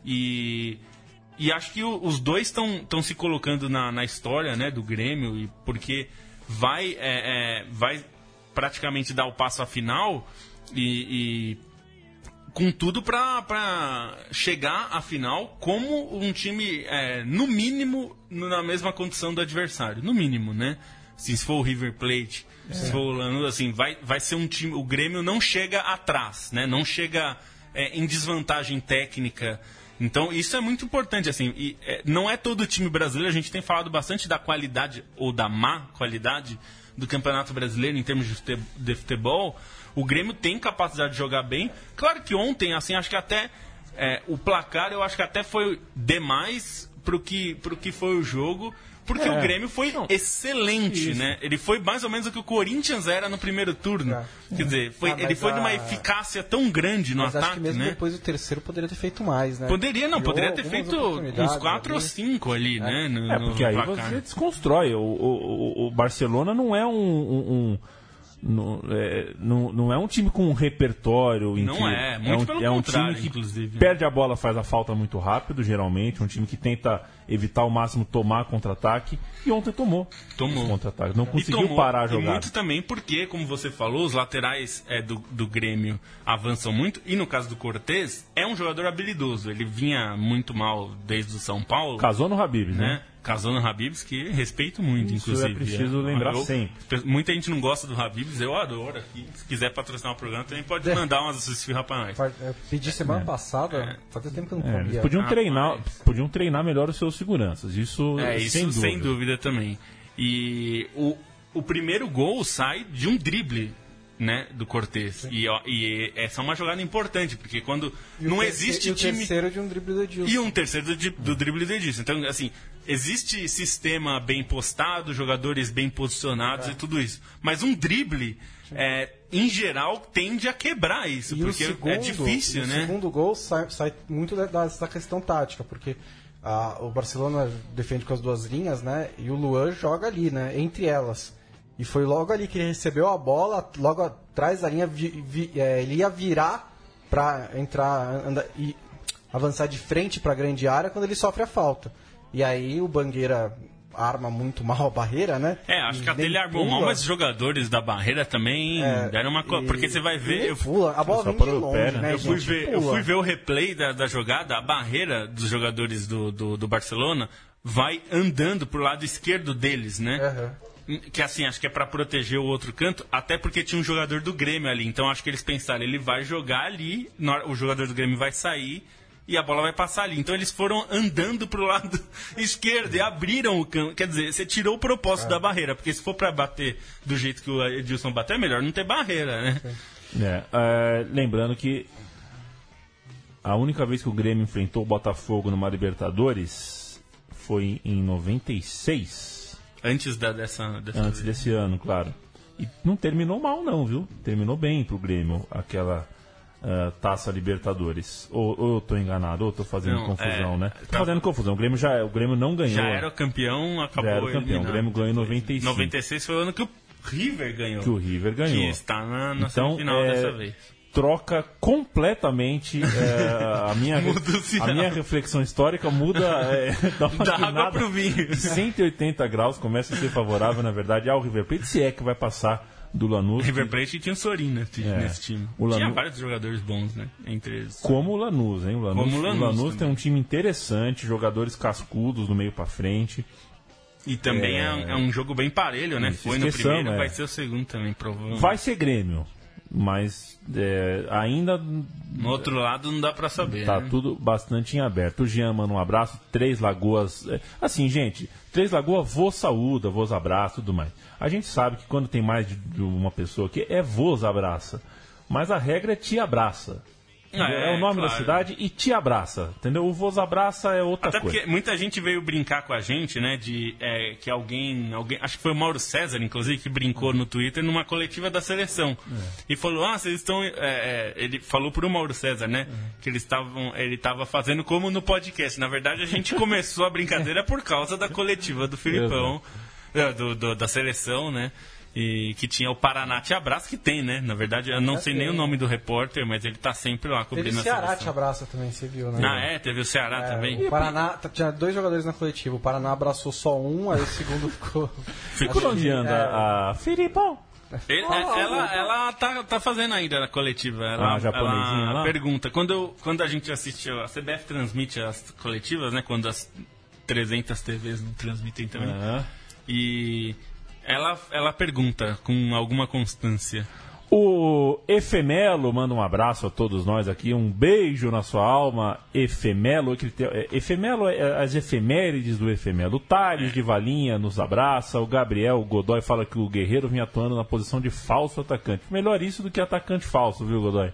E, e acho que o, os dois estão se colocando na, na história, né, do Grêmio, e porque vai... É, é, vai praticamente dar o passo à final e, e com tudo para chegar à final como um time, é, no mínimo, na mesma condição do adversário. No mínimo, né? Assim, se for o River Plate, é. se for o Lanús, assim, vai, vai ser um time... O Grêmio não chega atrás, né? Não chega é, em desvantagem técnica. Então, isso é muito importante, assim. E, é, não é todo time brasileiro, a gente tem falado bastante da qualidade ou da má qualidade do Campeonato Brasileiro em termos de futebol. O Grêmio tem capacidade de jogar bem. Claro que ontem, assim, acho que até é, o placar, eu acho que até foi demais pro que, pro que foi o jogo, porque é. o Grêmio foi Não. excelente, Isso. né? Ele foi mais ou menos o que o Corinthians era no primeiro turno. É. Quer dizer, foi, ah, ele foi a... de uma eficácia tão grande no mas ataque, acho que mesmo né? depois do terceiro poderia ter feito mais, né? Poderia, não, Criou poderia ter feito uns quatro ou cinco ali, é. né? No, é, porque no aí placar. Você desconstrói. O, o, o Barcelona não é um... um, um... Não é, não, não é um time com um repertório em não que é, muito é um, pelo é um contrário, time que inclusive. Perde a bola, faz a falta muito rápido, geralmente, um time que tenta evitar ao máximo tomar contra-ataque, e ontem tomou tomou contra-ataque, não conseguiu tomou, parar a jogada. E muito também porque, como você falou, os laterais é, do, do Grêmio avançam muito, e no caso do Cortez, é um jogador habilidoso, ele vinha muito mal desde o São Paulo. Casou no Habib, né? né? Casou no Habibs, que respeito muito, Isso inclusive. é preciso é. lembrar eu, sempre. Muita gente não gosta do Habibs, eu adoro aqui. Se quiser patrocinar o programa, também pode é. mandar umas esfirras pra nós. Eu pedi semana é. passada, é. fazia tempo que eu não comia. É, podiam, ah, treinar, mas... podiam treinar melhor os seus seguranças, isso, é, isso sem, dúvida. sem dúvida também. E o, o primeiro gol sai de um drible, né, do Cortez. E, ó, e essa é uma jogada importante, porque quando e não terceiro, existe e o time... terceiro de um drible do Edilson. E um terceiro do, do drible do Edilson. Então, assim, existe sistema bem postado, jogadores bem posicionados é. e tudo isso. Mas um drible, é, em geral, tende a quebrar isso, e porque segundo, é difícil, o né? O segundo gol sai, sai muito da, da questão tática, porque a, o Barcelona defende com as duas linhas, né? E o Luan joga ali, né? Entre elas. E foi logo ali que ele recebeu a bola, logo atrás da linha, vi, vi, é, ele ia virar para entrar anda, e avançar de frente para a grande área quando ele sofre a falta. E aí o Bangueira arma muito mal a barreira, né? É, acho que até ele armou mal, mas os jogadores da barreira também é, deram uma coisa. Porque você vai ver. Eu, pula, a bola vem de longe, pé, né? Eu fui, ver, eu fui ver o replay da, da jogada, a barreira dos jogadores do, do, do Barcelona vai andando pro lado esquerdo deles, né? Uhum. Que assim, acho que é pra proteger o outro canto, até porque tinha um jogador do Grêmio ali, então acho que eles pensaram, ele vai jogar ali, o jogador do Grêmio vai sair e a bola vai passar ali. Então eles foram andando pro lado esquerdo e abriram o campo. Quer dizer, você tirou o propósito é. da barreira, porque se for para bater do jeito que o Edilson bateu, é melhor não ter barreira, né? É, é, lembrando que a única vez que o Grêmio enfrentou o Botafogo numa Libertadores foi em noventa e seis. Antes da, dessa, dessa Antes vez. desse ano, claro. E não terminou mal não, viu? Terminou bem pro Grêmio, aquela uh, Taça Libertadores. Ou, ou eu tô enganado, ou eu tô fazendo não, confusão, é, né? Tô tá fazendo confusão. O Grêmio, já, o Grêmio não ganhou. Já era o campeão, acabou. Já era o campeão. O Grêmio ganhou em noventa e cinco. noventa e seis foi o ano que o River ganhou. Que o River ganhou. Que está na, na então, semifinal é... dessa vez. Troca completamente é, a, minha, a minha reflexão histórica muda é, dá uma da água pro vinho. cento e oitenta graus, começa a ser favorável, na verdade, ao River Plate, se é que vai passar do Lanús. River Plate tinha o Sorin nesse, é, nesse time. O Lanús, tinha vários jogadores bons, né? Entre eles. Como o Lanús, hein? O Lanús, Como o Lanús, o Lanús tem um time interessante, jogadores cascudos do meio pra frente. E também é, é, um, é um jogo bem parelho, né? Foi no primeiro, é. vai ser o segundo também, provavelmente. Vai ser Grêmio. Mas é, ainda... No outro lado não dá pra saber, Tá né? tudo bastante em aberto. O Jean manda um abraço. Três Lagoas... É, assim, gente, Três Lagoas vos saúda, vos abraça, tudo mais. A gente sabe que quando tem mais de, de uma pessoa aqui, é vos abraça. Mas a regra é te abraça. Ah, é, é o nome claro. da cidade e te abraça, entendeu? O vos abraça é outra Até coisa. Até porque muita gente veio brincar com a gente, né? De é, que alguém, alguém. Acho que foi o Mauro César, inclusive, que brincou no Twitter numa coletiva da seleção. É. E falou: Ah, vocês estão. É, é, ele falou pro Mauro César, né? É. Que eles estavam. Ele estava fazendo como no podcast. Na verdade, a gente começou a brincadeira por causa da coletiva do Filipão, é, do, do, da seleção, né? E que tinha o Paraná Te Abraça, que tem, né? Na verdade, eu não é sei nem o nome do repórter, mas ele tá sempre lá cobrindo a seleção. Teve o Ceará Te Abraça também, você viu, né? Ah, é? Teve o Ceará é, também? O Paraná, tinha dois jogadores na coletiva. O Paraná abraçou só um, aí o segundo ficou... Ficou onde anda é... a Filipão? Ele, oh, ela ela tá, tá fazendo ainda a coletiva. Ela, ah, japonesinha ela lá? pergunta. Quando, eu, quando a gente assistiu, a C B F transmite as coletivas, né? Quando as trezentas T Vs não transmitem também. Ah. E... Ela, ela pergunta com alguma constância. O Efemelo manda um abraço a todos nós aqui, um beijo na sua alma, Efemelo. Efemelo é as efemérides do Efemelo. O Thales de Valinha nos abraça, o Gabriel Godoy fala que o Guerreiro vinha atuando na posição de falso atacante. Melhor isso do que atacante falso, viu, Godoy?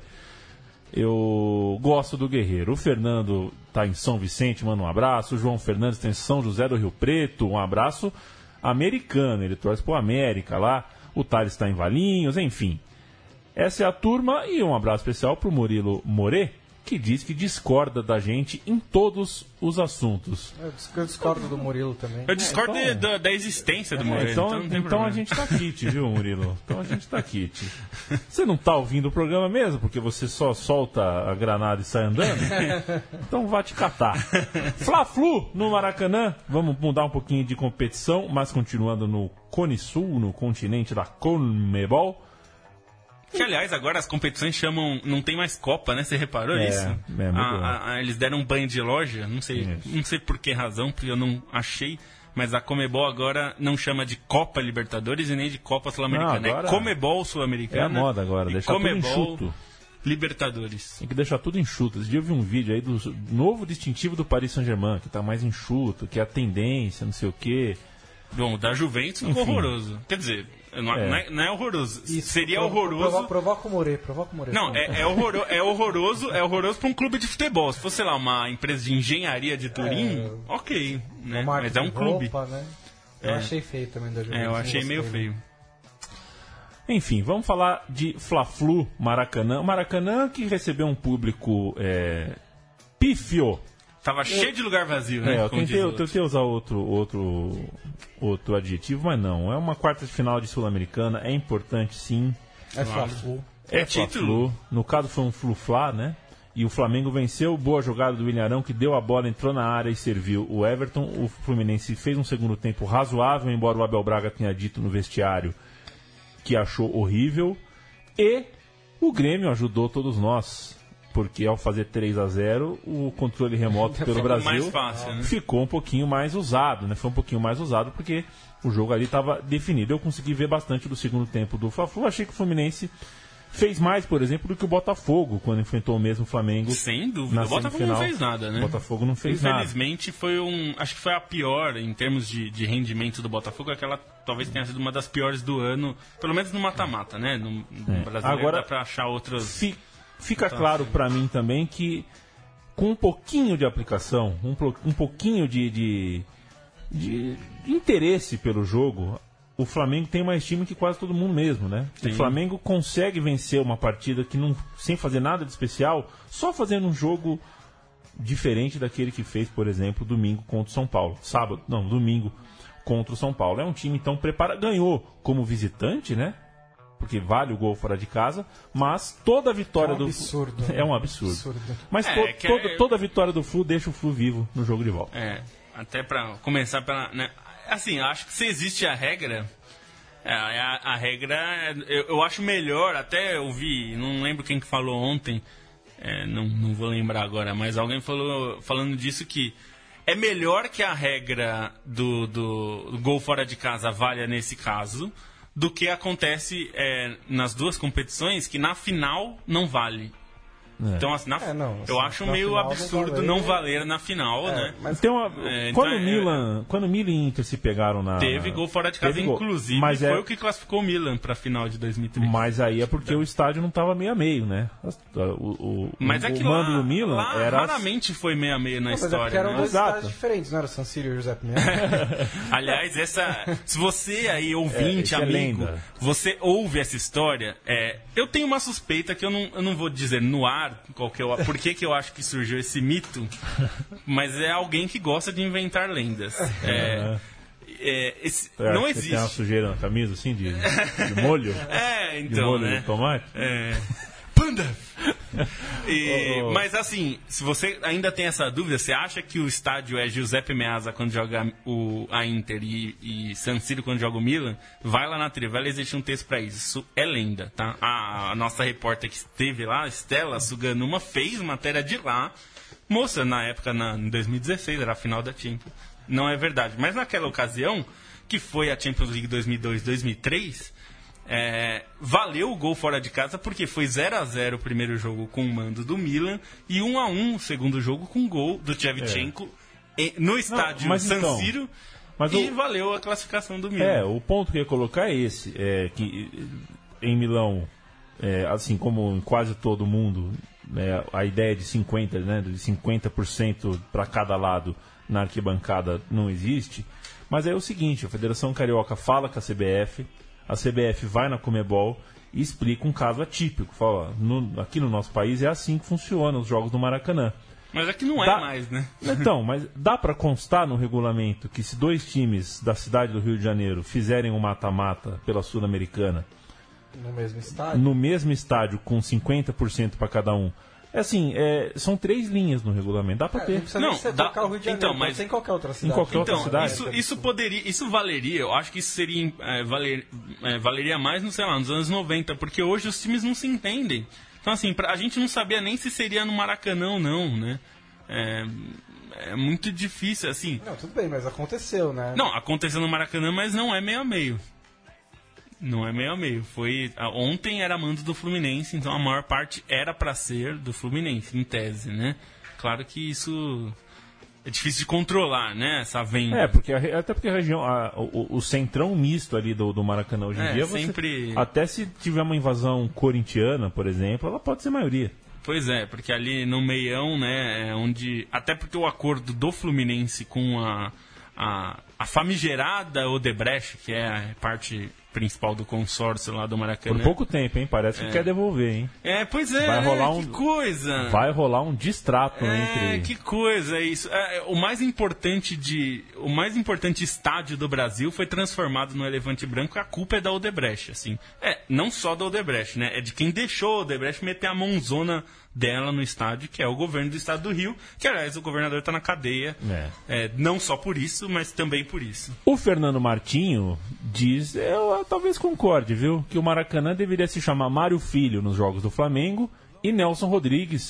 Eu gosto do Guerreiro. O Fernando tá em São Vicente, manda um abraço. O João Fernandes tem em São José do Rio Preto, um abraço. Americano, ele torce pro América lá, o Thales está em Valinhos, enfim. Essa é a turma e um abraço especial pro Murilo Morê, que diz que discorda da gente em todos os assuntos. Eu discordo do Murilo também. Eu discordo é, então... da, da existência do Murilo. É, então então, então a gente tá kit, viu, Murilo? Então a gente tá kit. Você não tá ouvindo o programa mesmo, porque você só solta a granada e sai andando? Então vá te catar. Fla-Flu no Maracanã. Vamos mudar um pouquinho de competição, mas continuando no Cone Sul, no continente da Conmebol. Que, aliás, agora as competições chamam... Não tem mais Copa, né? Você reparou é, isso? É, muito a, a, eles deram um banho de loja, não sei, é. não sei por que razão, porque eu não achei, mas a Comebol agora não chama de Copa Libertadores e nem de Copa Sul-Americana. Agora... É Comebol Sul-Americana. É a moda agora, deixar Comebol tudo enxuto. Libertadores. Tem que deixar tudo enxuto. Esse dia eu vi um vídeo aí do novo distintivo do Paris Saint-Germain, que tá mais enxuto, que é a tendência, não sei o quê. Bom, da Juventus ficou horroroso. Quer dizer... Não é, é. Não, é, não é horroroso. Isso, Seria provo horroroso. Provoca o Morê, provoca o Morê. Não, é, é, horroro, é horroroso, é horroroso para um clube de futebol. Se fosse, sei lá, uma empresa de engenharia de Turim, é, ok, né? Mas é um clube. Roupa, né? Eu é. achei feio também da Juventus. É, eu achei meio feio. Enfim, vamos falar de Fla-Flu Maracanã. Maracanã que recebeu um público é, pífio. Tava eu, cheio de lugar vazio, né? É, eu tentei, eu tentei usar outro, outro, outro adjetivo, mas não. É uma quarta de final de Sul-Americana, é importante sim. É Fla-Flu. É, é Fla-Flu. No caso foi um Flu-Fla, né? E o Flamengo venceu, boa jogada do Ilharão, que deu a bola, entrou na área e serviu o Everton. O Fluminense fez um segundo tempo razoável, embora o Abel Braga tenha dito no vestiário que achou horrível. E o Grêmio ajudou todos nós. Porque ao fazer três a zero, o controle remoto pelo Brasil mais fácil, né? ficou um pouquinho mais usado, né? Foi um pouquinho mais usado porque o jogo ali estava definido. Eu consegui ver bastante do segundo tempo do Fla-Flu. Achei que o Fluminense Fez mais, por exemplo, do que o Botafogo, quando enfrentou o mesmo Flamengo. Sem dúvida. O Botafogo semifinal. não fez nada, né? O Botafogo não fez Infelizmente, nada. foi um... Acho que foi a pior, em termos de, de rendimento do Botafogo, aquela talvez tenha sido uma das piores do ano, pelo menos no mata-mata, né? No, no É. brasileiro Agora, dá pra achar outras... Fi, fica então, claro assim, pra mim também que com um pouquinho de aplicação, um, um pouquinho de, de, de, de interesse pelo jogo, o Flamengo tem mais time que quase todo mundo mesmo, né? Sim. O Flamengo consegue vencer uma partida que não, sem fazer nada de especial, só fazendo um jogo diferente daquele que fez, por exemplo, domingo contra o São Paulo. Sábado, não, domingo contra o São Paulo. É um time então preparado, ganhou como visitante, né? Porque vale o gol fora de casa, mas toda a vitória É um do absurdo, é um absurdo. absurdo. Mas É, to, que toda, é- toda a vitória do Flu deixa o Flu vivo no jogo de volta. É, até pra começar pela... Né, assim, acho que se existe a regra... É, a, a regra, eu, eu acho melhor, até eu vi, não lembro quem que falou ontem, é, não, não vou lembrar agora, mas alguém falou falando disso que é melhor que a regra do, do, do gol fora de casa valha nesse caso, do que acontece é, nas duas competições, que na final não vale. É. Então, assim, na, É, não, eu assim, acho na meio final não absurdo valer- não valer na final, É, né? mas Tem uma, É, quando, então o é- Milan, quando o Milan e Inter se pegaram na... Teve gol fora de casa, Teve gol. inclusive, Mas foi é- o que classificou o Milan para a final de dois mil e três. Mas aí é porque o estádio não estava meio a meio, né? O, o, Mas o, é que o mando lá, do Milan lá era... raramente foi meio a meio na Não, mas é história, porque eram né? dois Exato. estádios diferentes, não era o San Siro e o Giuseppe Meazza? Aliás, essa, se você aí, É, ouvinte, isso é amigo, lenda. você ouve essa história, é, eu tenho uma suspeita que eu não, eu não vou dizer no ar qual que eu, por que, que eu acho que surgiu esse mito, mas é alguém que gosta de inventar lendas. É, é, esse, Eu acho não que você tem uma existe. sujeira na camisa, assim, de, de molho? É, De então, molho né? de tomate? É. Panda! E- Oh, oh. Mas assim, se você ainda tem essa dúvida, você acha que o estádio é Giuseppe Meazza quando joga o, a Inter e, e San Siro quando joga o Milan? Vai lá na Trivela, existe um texto pra isso. Isso é lenda, tá? A, a nossa repórter que esteve lá, Stella Suganuma, fez matéria de lá. Moça, na época, na, em dois mil e dezesseis, era a final da Champions. Não é verdade. Mas naquela ocasião, que foi a Champions League dois mil e dois, dois mil e três... É, valeu o gol fora de casa porque foi zero a zero o primeiro jogo com o mando do Milan e um a um o segundo jogo com o gol do Shevchenko em- no estádio mas San então, Siro mas e o- valeu a classificação do Milan. É, o ponto que eu ia colocar é esse, é que em Milão, é, assim como em quase todo mundo, né, a ideia de cinquenta, né, de cinquenta por cento para cada lado na arquibancada não existe, mas é o seguinte, a Federação Carioca fala com a C B F, a C B F vai na Conmebol e explica um caso atípico, fala, no, aqui no nosso país é assim que funcionam os jogos do Maracanã. Mas aqui não é Dá- mais, né? Então, mas dá para constar no regulamento que se dois times da cidade do Rio de Janeiro fizerem um mata-mata pela Sul-Americana No mesmo estádio? no mesmo estádio com cinquenta por cento para cada um, é assim, é, são três linhas no regulamento, dá para É, ter. não precisa Não, nem ser dá- tocar o Rio de Janeiro, então, pode mas- ser em qualquer outra cidade. qualquer outra Então, cidade. isso, isso poderia, isso valeria, eu acho que isso seria, é, valer, é, valeria mais, no, sei lá, nos anos noventa, porque hoje os times não se entendem. Então, assim, pra, a gente não sabia nem se seria no Maracanã ou não, né? É, é muito difícil, assim. Não, tudo bem, mas aconteceu, né? Não, aconteceu no Maracanã, mas não é meio a meio. Não é meio a meio. Foi, a- ontem era mando do Fluminense, então a maior parte era pra ser do Fluminense, em tese, né? Claro que isso é difícil de controlar, né? Essa venda. É, porque a re- até porque a região, a- o, o centrão misto ali do, do Maracanã hoje em É, dia, você- sempre- até se tiver uma invasão corintiana, por exemplo, ela pode ser maioria. Pois é, porque ali no meião, né, é onde... Até porque o acordo do Fluminense com a, a, a famigerada Odebrecht, que é a parte principal do consórcio lá do Maracanã... Por pouco tempo, hein? Parece que quer devolver, hein? É, pois é, Vai né? rolar que um- coisa! Vai rolar um distrato É, entre... que coisa isso. É, o mais importante de, o mais importante estádio do Brasil foi transformado no Elefante Branco. A culpa é da Odebrecht, assim. É, não só da Odebrecht, né? É de quem deixou a Odebrecht meter a mãozona dela no estádio, que é o governo do estado do Rio, que aliás o governador está na cadeia. É. É, não só por isso, mas também por isso. O Fernando Martinho diz, eu talvez concorde, viu? Que o Maracanã deveria se chamar Mário Filho nos jogos do Flamengo e Nelson Rodrigues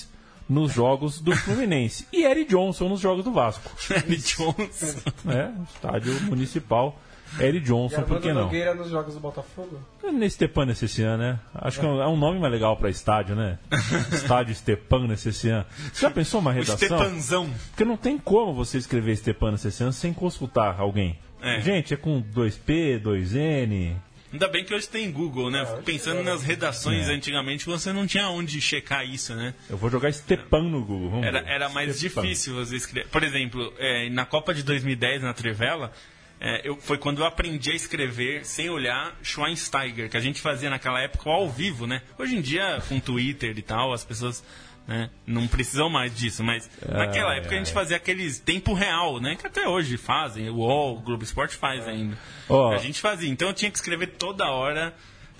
nos jogos do Fluminense. E Eric Johnson nos jogos do Vasco. Eric Johnson. É, estádio municipal. Eric Johnson, por que não? Nogueira nos jogos do Botafogo? Stepan Necessian, né? Acho que é um nome mais legal para estádio, né? Estádio Stepan Necessian. Você já pensou uma redação? O Stepanzão. Porque não tem como você escrever Stepan Necessian sem consultar alguém. É. Gente, é com dois P, dois N... Ainda bem que hoje tem Google, né? Fico pensando nas redações é. antigamente, você não tinha onde checar isso, né? Eu vou jogar Stepan no Google. Vamos era, era mais Stepan. Difícil você escrever. Por exemplo, é, na Copa de dois mil e dez, na Trivela, é, eu, foi quando eu aprendi a escrever sem olhar Schweinsteiger, que a gente fazia naquela época ao vivo, né? Hoje em dia, com Twitter e tal, as pessoas... Né? Não precisam mais disso, mas ah, naquela época é, a gente fazia aqueles tempo real, né? Que até hoje fazem, o U O L, o Globo Esporte faz é. ainda. Oh. A gente fazia, então eu tinha que escrever toda hora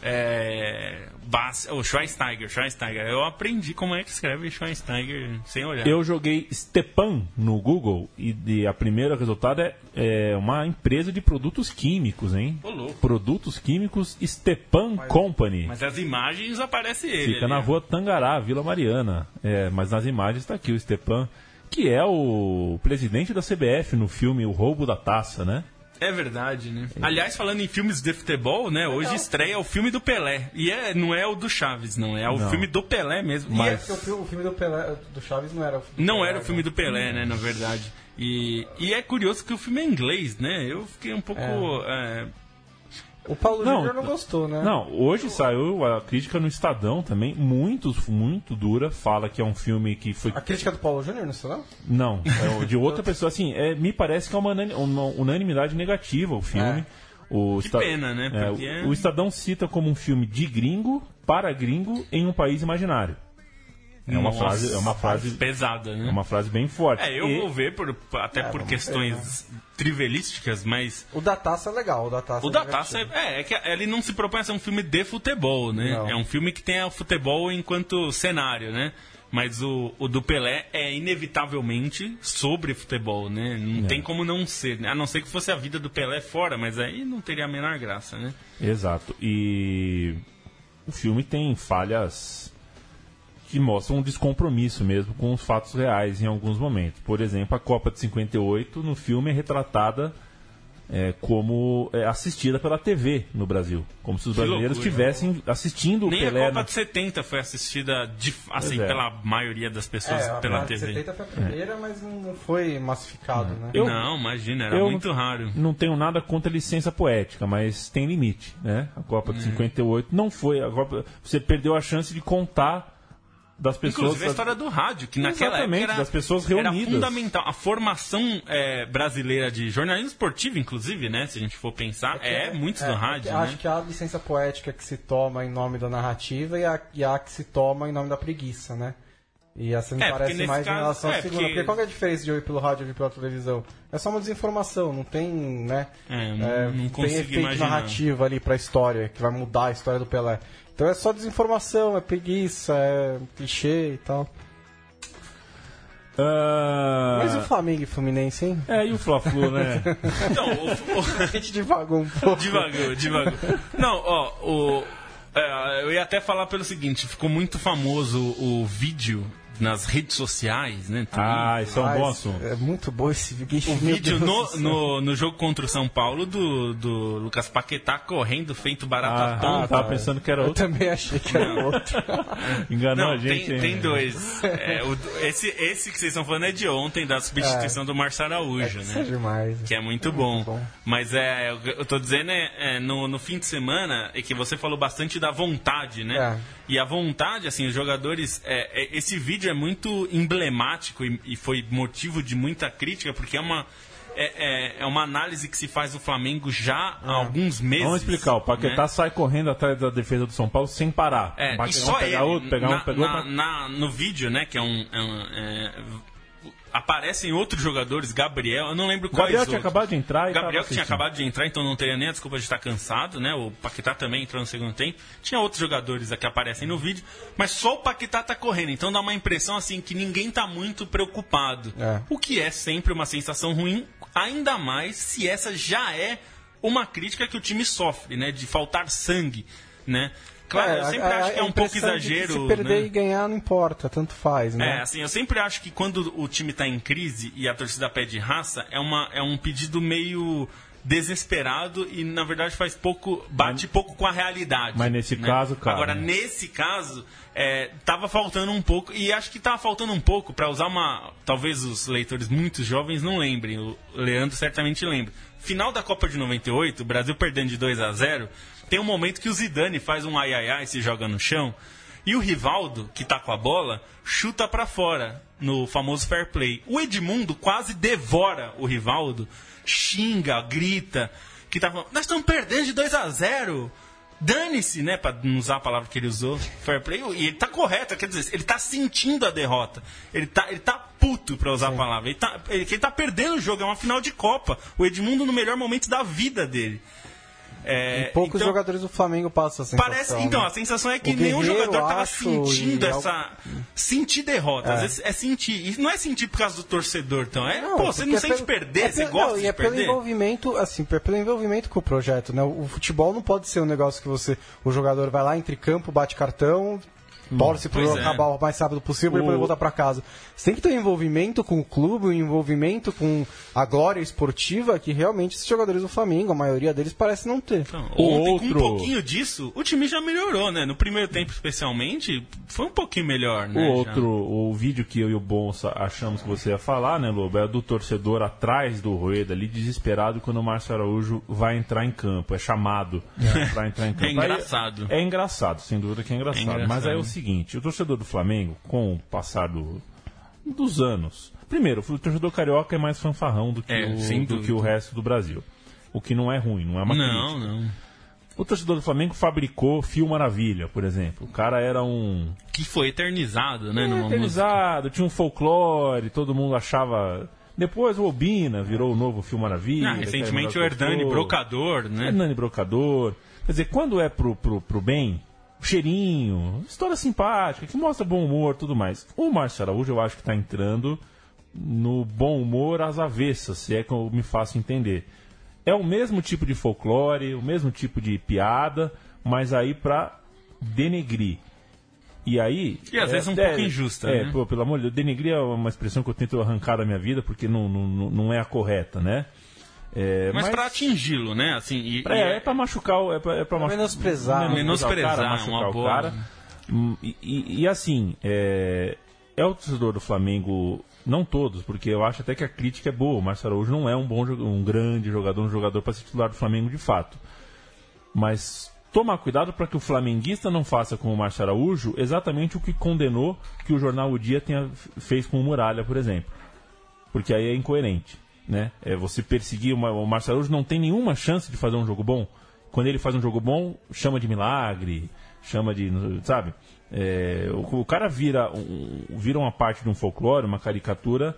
é, Bass, oh, Schweinsteiger, Schweinsteiger. Eu aprendi como é que escreve Schweinsteiger sem olhar. Eu joguei Stepan no Google e, e a primeira resultado é, é uma empresa de produtos químicos, hein? Ô, louco. Produtos químicos Stepan mas, Company. Mas as imagens aparece ele. Fica ali, na né? rua Tangará, Vila Mariana. É, mas nas imagens está aqui o Stepan, que é o presidente da C B F no filme O Roubo da Taça, né? É verdade, né? Aliás, falando em filmes de futebol, né? Hoje estreia o filme do Pelé. E é, não é o do Chaves, não. É o não. filme do Pelé mesmo. Mas... É, o filme do Pelé, do Chaves não era o filme Não do era Pelé, o filme do Pelé, né? Na verdade. E, e é curioso que o filme é em inglês, né? Eu fiquei um pouco... É. É... O Paulo não, Júnior não gostou, né? Não, hoje saiu a crítica no Estadão também, muito, muito dura, fala que é um filme que foi... A crítica do Paulo Júnior no Estadão? Não, é de outra pessoa, assim, é, me parece que é uma, uma unanimidade negativa o filme. É. O que Esta... pena, né? Porque... É, o, o Estadão cita como um filme de gringo, para gringo, em um país imaginário. É uma, frase, é uma frase pesada, né? É uma frase bem forte. É, eu e... vou ver por, até é, por questões ver, né? trivelísticas, mas o da Taça é legal, o da Taça. O da Taça é, é, é que ele não se propõe a ser um filme de futebol, né? Não. É um filme que tem o futebol enquanto cenário, né? Mas o, o do Pelé é inevitavelmente sobre futebol, né? Não é. tem como não ser, né? A não ser que fosse a vida do Pelé fora, mas aí não teria a menor graça, né? Exato. E o filme tem falhas que mostram um descompromisso mesmo com os fatos reais em alguns momentos. Por exemplo, a Copa de cinquenta e oito no filme é retratada é, como é, assistida pela T V no Brasil. Como se os que brasileiros estivessem assistindo Nem o Pelé. Nem a Copa na... de setenta foi assistida de, assim, é. pela maioria das pessoas é, pela a T V. A setenta foi a primeira, é. mas não foi massificado, né? Eu, não, imagina, era muito raro. Não tenho nada contra a licença poética, mas tem limite, né? A Copa de hum. cinquenta e oito não foi... A Copa... Você perdeu a chance de contar das pessoas... Inclusive a história do rádio, que naquela Exatamente, época era, das pessoas reunidas. Era fundamental. A formação é, brasileira de jornalismo esportivo, inclusive, né? Se a gente for pensar, é, é muito é, do rádio, é, né? Acho que há a licença poética que se toma em nome da narrativa e a, e a que se toma em nome da preguiça, né? E essa me é, parece mais caso, em relação é, à segunda. Porque... porque qual é a diferença de ouvir pelo rádio e ouvir pela televisão? É só uma desinformação, não tem, né? É, não, é, não tem efeito imaginar. narrativo ali pra história, que vai mudar a história do Pelé. Então é só desinformação, é preguiça, é clichê e tal. Uh... Mas o Flamengo e o Fluminense, hein? É, e o Fla-Flu, né? Então, o, o... a gente divagou um pouco. Divagou, divagou. Não, ó, o... É, eu ia até falar pelo seguinte, ficou muito famoso o, o vídeo nas redes sociais, né? Também. Ah, isso é um bom assunto. É muito bom esse vídeo. O vídeo no, no, no jogo contra o São Paulo do, do Lucas Paquetá correndo feito barata ah, tonta. Ah, tava pensando que era outro. Eu também achei que era outro. Enganou Não, a gente. Tem, tem dois. É, o, esse, esse que vocês estão falando é de ontem, da substituição é. do Marcelo Araújo, é que né? Demais. Que é muito, é bom. muito bom. Mas é, eu tô dizendo é, é no, no fim de semana é que você falou bastante da vontade, né? É. E a vontade, assim, os jogadores... É, é, esse vídeo é muito emblemático e, e foi motivo de muita crítica, porque é uma, é, é, é uma análise que se faz do Flamengo já há alguns meses. Vamos explicar, o Paquetá né? sai correndo atrás da defesa do São Paulo sem parar. É, Paquetá, e só pegar ele, outro, pegar na, um, pegou na, pra... na, no vídeo, né, que é um... É um é, aparecem outros jogadores, Gabriel, eu não lembro quais Gabriel tinha outros. acabado de entrar e Gabriel que tinha acabado de entrar, então não teria nem a desculpa de estar cansado, né? O Paquetá também entrou no segundo tempo. Tinha outros jogadores que aparecem no vídeo, mas só o Paquetá tá correndo, então dá uma impressão assim que ninguém tá muito preocupado. É. O que é sempre uma sensação ruim, ainda mais se essa já é uma crítica que o time sofre, né? De faltar sangue, né? Claro, eu sempre a, acho que é um pouco exagero. Se perder né? e ganhar, não importa, tanto faz, né? É, assim, eu sempre acho que quando o time tá em crise e a torcida pede raça, é, uma, é um pedido meio desesperado e, na verdade, faz pouco, bate mas, pouco com a realidade. Mas nesse né? caso, cara... Agora, nesse caso, é, tava faltando um pouco, e acho que tava faltando um pouco, para usar uma... Talvez os leitores muito jovens não lembrem, o Leandro certamente lembra. Final da Copa de noventa e oito, o Brasil perdendo de dois a zero, tem um momento que o Zidane faz um ai ai ai, se joga no chão, e o Rivaldo, que tá com a bola, chuta para fora, no famoso fair play. O Edmundo quase devora o Rivaldo, xinga, grita, que tá falando, nós estamos perdendo de dois a zero, dane-se, né, pra não usar a palavra que ele usou, fair play, e ele tá correto, quer dizer, ele tá sentindo a derrota, ele tá, ele tá puto, pra usar Sim. a palavra, ele tá, ele, ele tá perdendo o jogo, é uma final de Copa, o Edmundo no melhor momento da vida dele. É, e poucos então, jogadores do Flamengo passam essa sensação. Parece, então, né? a sensação é que o nenhum Guerreiro, jogador estava sentindo essa... Algo... Sentir derrota. É. Às vezes é sentir. E não é sentir por causa do torcedor, então. É, não, pô, você não sente pelo, perder, é pelo, você gosta não, de e é perder. Pelo envolvimento, assim, pelo envolvimento com o projeto, né? O futebol não pode ser um negócio que você... O jogador vai lá, entre campo, bate cartão... Torce para acabar é. o mais rápido possível para o... poder voltar para casa. Você tem que ter um envolvimento com o clube, um envolvimento com a glória esportiva que realmente esses jogadores do Flamengo, a maioria deles, parece não ter. Então, ontem, outro... com um pouquinho disso, o time já melhorou, né? No primeiro tempo, especialmente, foi um pouquinho melhor, né? O outro, já. o vídeo que eu e o Bonsa achamos que você ia falar, né, Lobo? É do torcedor atrás do Rueda, ali desesperado quando o Márcio Araújo vai entrar em campo, é chamado é. para entrar em campo. É engraçado. Aí, é engraçado, sem dúvida que é engraçado. É engraçado. Mas aí é o seguinte, o torcedor do Flamengo, com o passar do, dos anos... Primeiro, o torcedor carioca é mais fanfarrão do que, é, o, do que o resto do Brasil. O que não é ruim, não é uma não, crítica. Não, não. O torcedor do Flamengo fabricou Fio Maravilha, por exemplo. O cara era um... Que foi eternizado, né? É, numa eternizado, música. Tinha um folclore, todo mundo achava... Depois o Obina virou o novo Fio Maravilha. Ah, recentemente o Hernani Brocador, né? Hernani Brocador. Quer dizer, quando é pro, pro, pro bem... cheirinho, história simpática, que mostra bom humor, tudo mais. O Márcio Araújo, eu acho que está entrando no bom humor às avessas, se é que eu me faço entender. É o mesmo tipo de folclore, o mesmo tipo de piada, mas aí para denegrir. E aí... E às é, vezes um é, pouco injusta, é, né? Pô, pelo amor de Deus, denegrir é uma expressão que eu tento arrancar da minha vida, porque não, não, não é a correta, né? É, mas, mas para atingi-lo, né? Assim, e, pra, e é, é para machucar, é para é pra machucar, menosprezar, menosprezar, o cara, machucar uma o boa... cara. E, e, e assim, é, é o torcedor do Flamengo, não todos, porque eu acho até que a crítica é boa. O Márcio Araújo não é um bom, um grande jogador, um jogador para ser titular do Flamengo de fato. Mas tomar cuidado para que o flamenguista não faça com o Márcio Araújo exatamente o que condenou que o jornal O Dia tenha, fez com o Muralha, por exemplo. Porque aí é incoerente. Né? É, você perseguir uma, o Márcio Araújo não tem nenhuma chance de fazer um jogo bom. Quando ele faz um jogo bom, chama de milagre, chama de, sabe? É, o, o cara vira, um, vira uma parte de um folclore, uma caricatura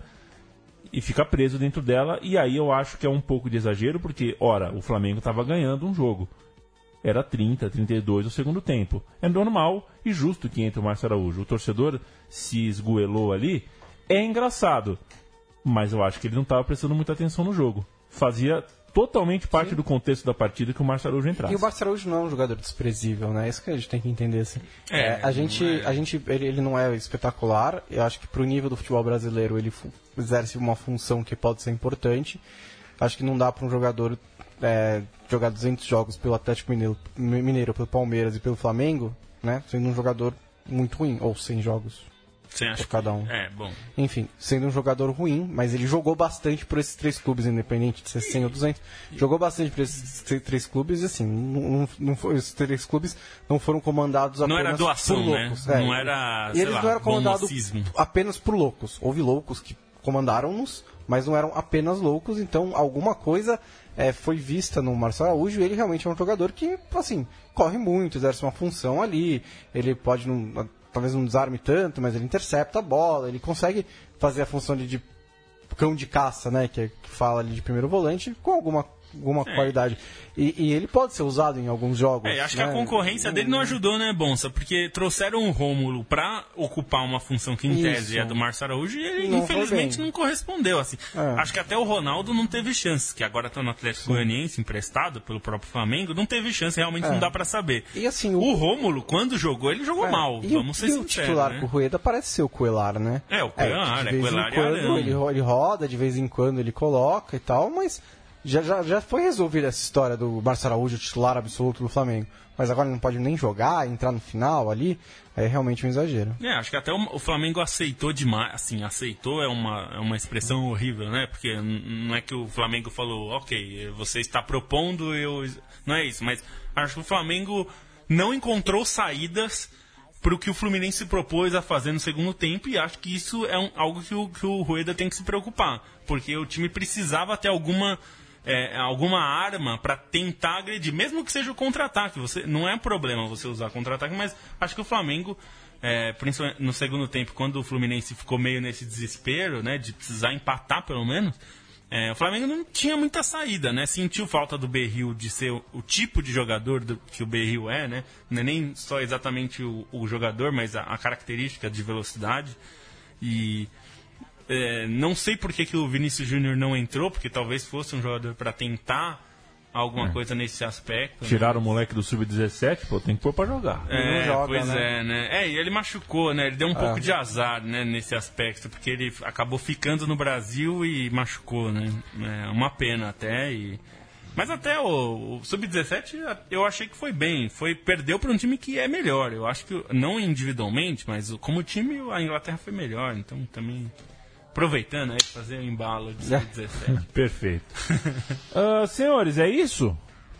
e fica preso dentro dela. E aí eu acho que é um pouco de exagero, porque, ora, o Flamengo estava ganhando um jogo. Era trinta, trinta e dois o segundo tempo. É normal e justo que entre o Márcio Araújo. O torcedor se esgoelou ali. É engraçado. Mas eu acho que ele não estava prestando muita atenção no jogo. Fazia totalmente parte Sim. do contexto da partida que o Márcio Araújo entrasse. E o Márcio Araújo não é um jogador desprezível, né? Isso que a gente tem que entender. Assim. É, é, a gente, é. A gente ele, ele não é espetacular. Eu acho que pro nível do futebol brasileiro ele exerce uma função que pode ser importante. Acho que não dá para um jogador é, jogar duzentos jogos pelo Atlético Mineiro, Mineiro, pelo Palmeiras e pelo Flamengo, né? Sendo um jogador muito ruim, ou cem jogos. Você acha por cada um. Que... É, bom. Enfim, sendo um jogador ruim, mas ele jogou bastante por esses três clubes, independente de ser cem ou duzentos. Jogou bastante por esses três clubes e, assim, não, não foi, esses três clubes não foram comandados apenas não era doação, por loucos. Né? É, não era, e eles lá, não eram comandados bomocismo. apenas por loucos. Houve loucos que comandaram-nos, mas não eram apenas loucos, então alguma coisa é, foi vista no Márcio Araújo e ele realmente é um jogador que, assim, corre muito, exerce uma função ali, ele pode não... talvez não desarme tanto, mas ele intercepta a bola, ele consegue fazer a função de, de cão de caça, né, que, é, que fala ali de primeiro volante, com alguma alguma é. qualidade. E, e ele pode ser usado em alguns jogos. É, acho né? que a concorrência dele não ajudou, né, Bonsa? Porque trouxeram o Rômulo pra ocupar uma função que em Isso. tese é do Márcio Araújo e ele não infelizmente não correspondeu. Assim. É. Acho que até o Ronaldo não teve chance, que agora tá no Atlético Goianiense, emprestado pelo próprio Flamengo, não teve chance, realmente é. não dá pra saber. E assim, o... o Rômulo, quando jogou, ele jogou é. mal, e vamos o, ser e sinceros. O titular né? com o Rueda parece ser o Coelar, né? É, o Coelar, é, é Coelar e Arão. Ele, ele roda, de vez em quando ele coloca e tal, mas... Já, já, já foi resolvida essa história do Márcio Araújo, titular absoluto do Flamengo. Mas agora ele não pode nem jogar, entrar no final ali. É realmente um exagero. É, acho que até o, o Flamengo aceitou demais. Assim, aceitou é uma, é uma expressão horrível, né? Porque não é que o Flamengo falou, ok, você está propondo, eu... Não é isso, mas acho que o Flamengo não encontrou saídas para o que o Fluminense se propôs a fazer no segundo tempo, e acho que isso é um, algo que o, que o Rueda tem que se preocupar. Porque o time precisava ter alguma... É, alguma arma para tentar agredir, mesmo que seja o contra-ataque. Você, não é problema você usar contra-ataque, mas acho que o Flamengo, é, principalmente no segundo tempo, quando o Fluminense ficou meio nesse desespero, né, de precisar empatar pelo menos, é, o Flamengo não tinha muita saída, né? Sentiu falta do Berril de ser o, o tipo de jogador do, que o Berril é, né? Não é nem só exatamente o, o jogador, mas a, a característica de velocidade. E É, não sei por que, que o Vinícius Júnior não entrou, porque talvez fosse um jogador para tentar alguma é. coisa nesse aspecto. Tiraram né? o moleque do sub dezessete, pô, tem que pôr pra jogar. É, não joga, pois né? é, né? É, e ele machucou, né? Ele deu um é. pouco de azar, né, nesse aspecto, porque ele acabou ficando no Brasil e machucou, né? É uma pena até. E... Mas até o, o sub dezessete eu achei que foi bem. Foi, perdeu para um time que é melhor. Eu acho que, não individualmente, mas como time, a Inglaterra foi melhor. Então também... Aproveitando aí, fazer o embalo de sub dezessete. Perfeito. uh, senhores, é isso?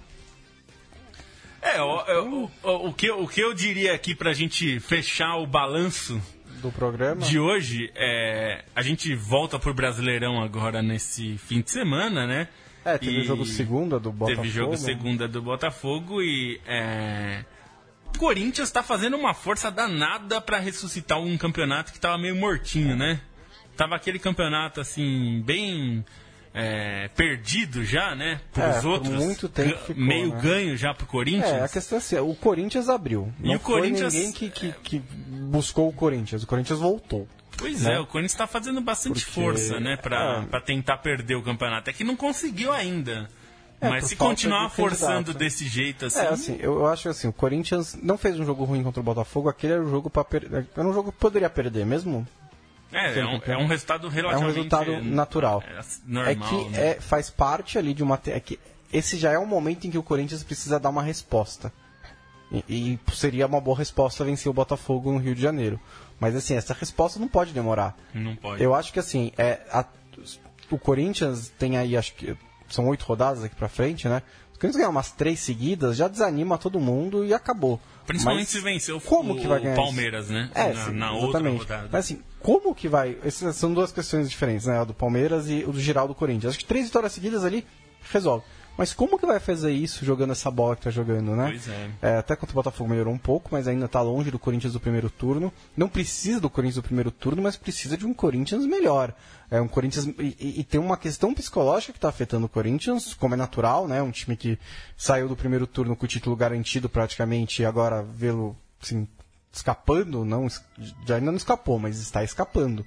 É, o, o, o, o, que, o que eu diria aqui pra gente fechar o balanço do programa de hoje é... A gente volta pro Brasileirão agora nesse fim de semana, né? É, teve o jogo segunda do Botafogo. Teve jogo segunda do Botafogo e... É... O Corinthians tá fazendo uma força danada pra ressuscitar um campeonato que tava meio mortinho, né? Tava aquele campeonato, assim, bem é, perdido já, né? Pros é, outros. Por muito tempo ficou, meio né? ganho já pro Corinthians. É, a questão é assim, o Corinthians abriu. E não o Corinthians... foi ninguém que, que, que buscou o Corinthians. O Corinthians voltou. Pois né? é, o Corinthians tá fazendo bastante Porque... força, né? Pra, é. pra tentar perder o campeonato. É que não conseguiu ainda. É, Mas se continuar de forçando desse jeito assim... É, assim, eu, eu acho que assim, o Corinthians não fez um jogo ruim contra o Botafogo, aquele era um jogo para perder. Era um jogo que poderia perder, mesmo... É, é um, é um resultado relativamente... É um resultado natural. É, normal, é que né? é, faz parte ali de uma... É que esse já é um momento em que o Corinthians precisa dar uma resposta. E, e seria uma boa resposta vencer o Botafogo no Rio de Janeiro. Mas assim, essa resposta não pode demorar. Não pode. Eu acho que assim, é, a, o Corinthians tem aí, acho que são oito rodadas aqui pra frente, né? O Corinthians ganhar umas três seguidas, já desanima todo mundo e acabou. Principalmente Mas se venceu como o, que vai ganhar Palmeiras, isso? né? É, na, sim, na exatamente. outra rodada. Mas assim, como que vai... Essas são duas questões diferentes, né? A do Palmeiras e o do geral do Corinthians. Acho que três vitórias seguidas ali resolve. Mas como que vai fazer isso jogando essa bola que tá jogando, né? Pois é. É, até contra o Botafogo melhorou um pouco, mas ainda tá longe do Corinthians do primeiro turno. Não precisa do Corinthians do primeiro turno, mas precisa de um Corinthians melhor. É um Corinthians e, e tem uma questão psicológica que está afetando o Corinthians, como é natural, né? Um time que saiu do primeiro turno com o título garantido praticamente e agora vê-lo assim, escapando, não, já ainda não escapou, mas está escapando.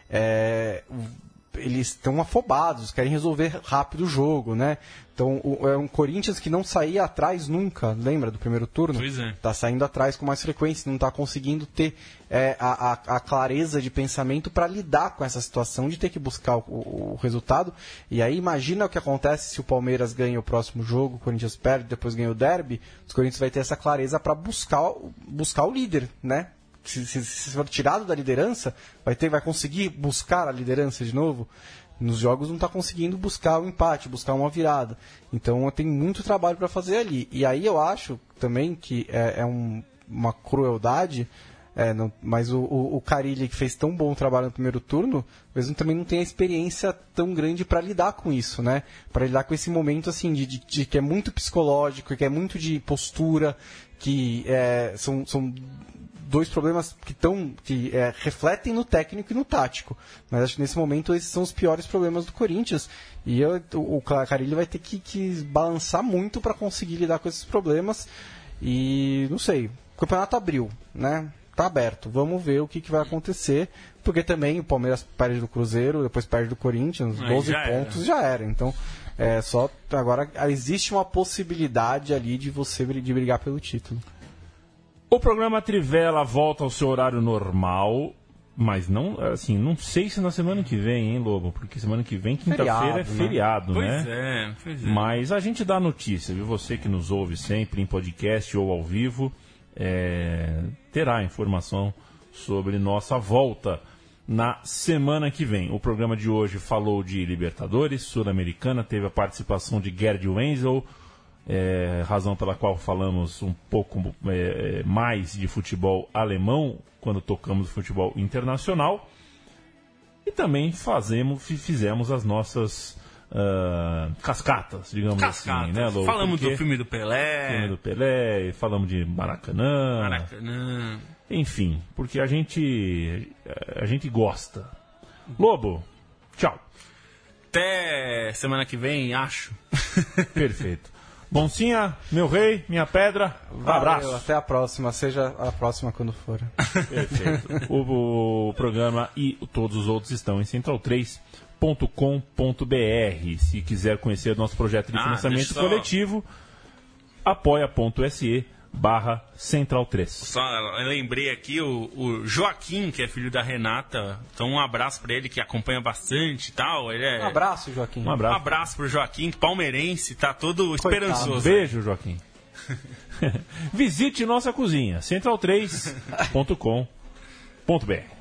É, eles estão afobados, querem resolver rápido o jogo, né? Então, o, é um Corinthians que não saía atrás nunca, lembra do primeiro turno? Pois é. Tá saindo atrás com mais frequência, não está conseguindo ter é, a, a, a clareza de pensamento para lidar com essa situação de ter que buscar o, o, o resultado. E aí, imagina o que acontece se o Palmeiras ganha o próximo jogo, o Corinthians perde, depois ganha o derby, o Corinthians vai ter essa clareza para buscar, buscar o líder, né? Se, se, se for tirado da liderança, vai, ter, vai conseguir buscar a liderança de novo. Nos jogos não está conseguindo buscar o empate, buscar uma virada. Então tem muito trabalho para fazer ali. E aí eu acho também que é, é um, uma crueldade, é, não, mas o, o, o Carille, que fez tão bom trabalho no primeiro turno, mesmo também não tem a experiência tão grande para lidar com isso, né? Para lidar com esse momento assim de, de, de que é muito psicológico, que é muito de postura, que é, são, são dois problemas que, tão, que é, refletem no técnico e no tático. Mas acho que nesse momento esses são os piores problemas do Corinthians. E eu, o, o Carille vai ter que, que balançar muito para conseguir lidar com esses problemas. E não sei, o campeonato abriu, né? Tá aberto, vamos ver o que, que vai acontecer, porque também o Palmeiras perde do Cruzeiro, depois perde do Corinthians, doze já pontos era. já era. Então, é só agora existe uma possibilidade ali de você de brigar pelo título. O programa Trivela volta ao seu horário normal, mas não, assim, não sei se na semana que vem, hein, Lobo? Porque semana que vem, quinta-feira, é feriado, Pois né? é, pois é. Mas a gente dá notícia, viu? Você que nos ouve sempre em podcast ou ao vivo, é, terá informação sobre nossa volta na semana que vem. O programa de hoje falou de Libertadores, Sul-Americana, teve a participação de Gerd Wenzel, é, razão pela qual falamos um pouco é, mais de futebol alemão quando tocamos futebol internacional. E também fazemos, fizemos as nossas uh, cascatas, digamos Cascatas. assim, né, Lô? Falamos Porque do filme do Pelé. filme do Pelé, falamos de Maracanã. Maracanã. Enfim, porque a gente a gente gosta. Lobo, tchau. Até semana que vem, acho. Perfeito. Boncinha, meu rei, minha pedra, Valeu, abraço. até a próxima, seja a próxima quando for. Perfeito. O, o programa e todos os outros estão em central três ponto com ponto b r. Se quiser conhecer nosso projeto de Ah, financiamento deixa só- coletivo, apoia.se barra central três. Só eu lembrei aqui o, o Joaquim, que é filho da Renata. Então um abraço pra ele que acompanha bastante e tal. Ele é... Um abraço, Joaquim. Um Um abraço. abraço pro Joaquim, palmeirense, tá todo esperançoso. Beijo, Joaquim. Visite nossa cozinha, central três ponto com ponto b r.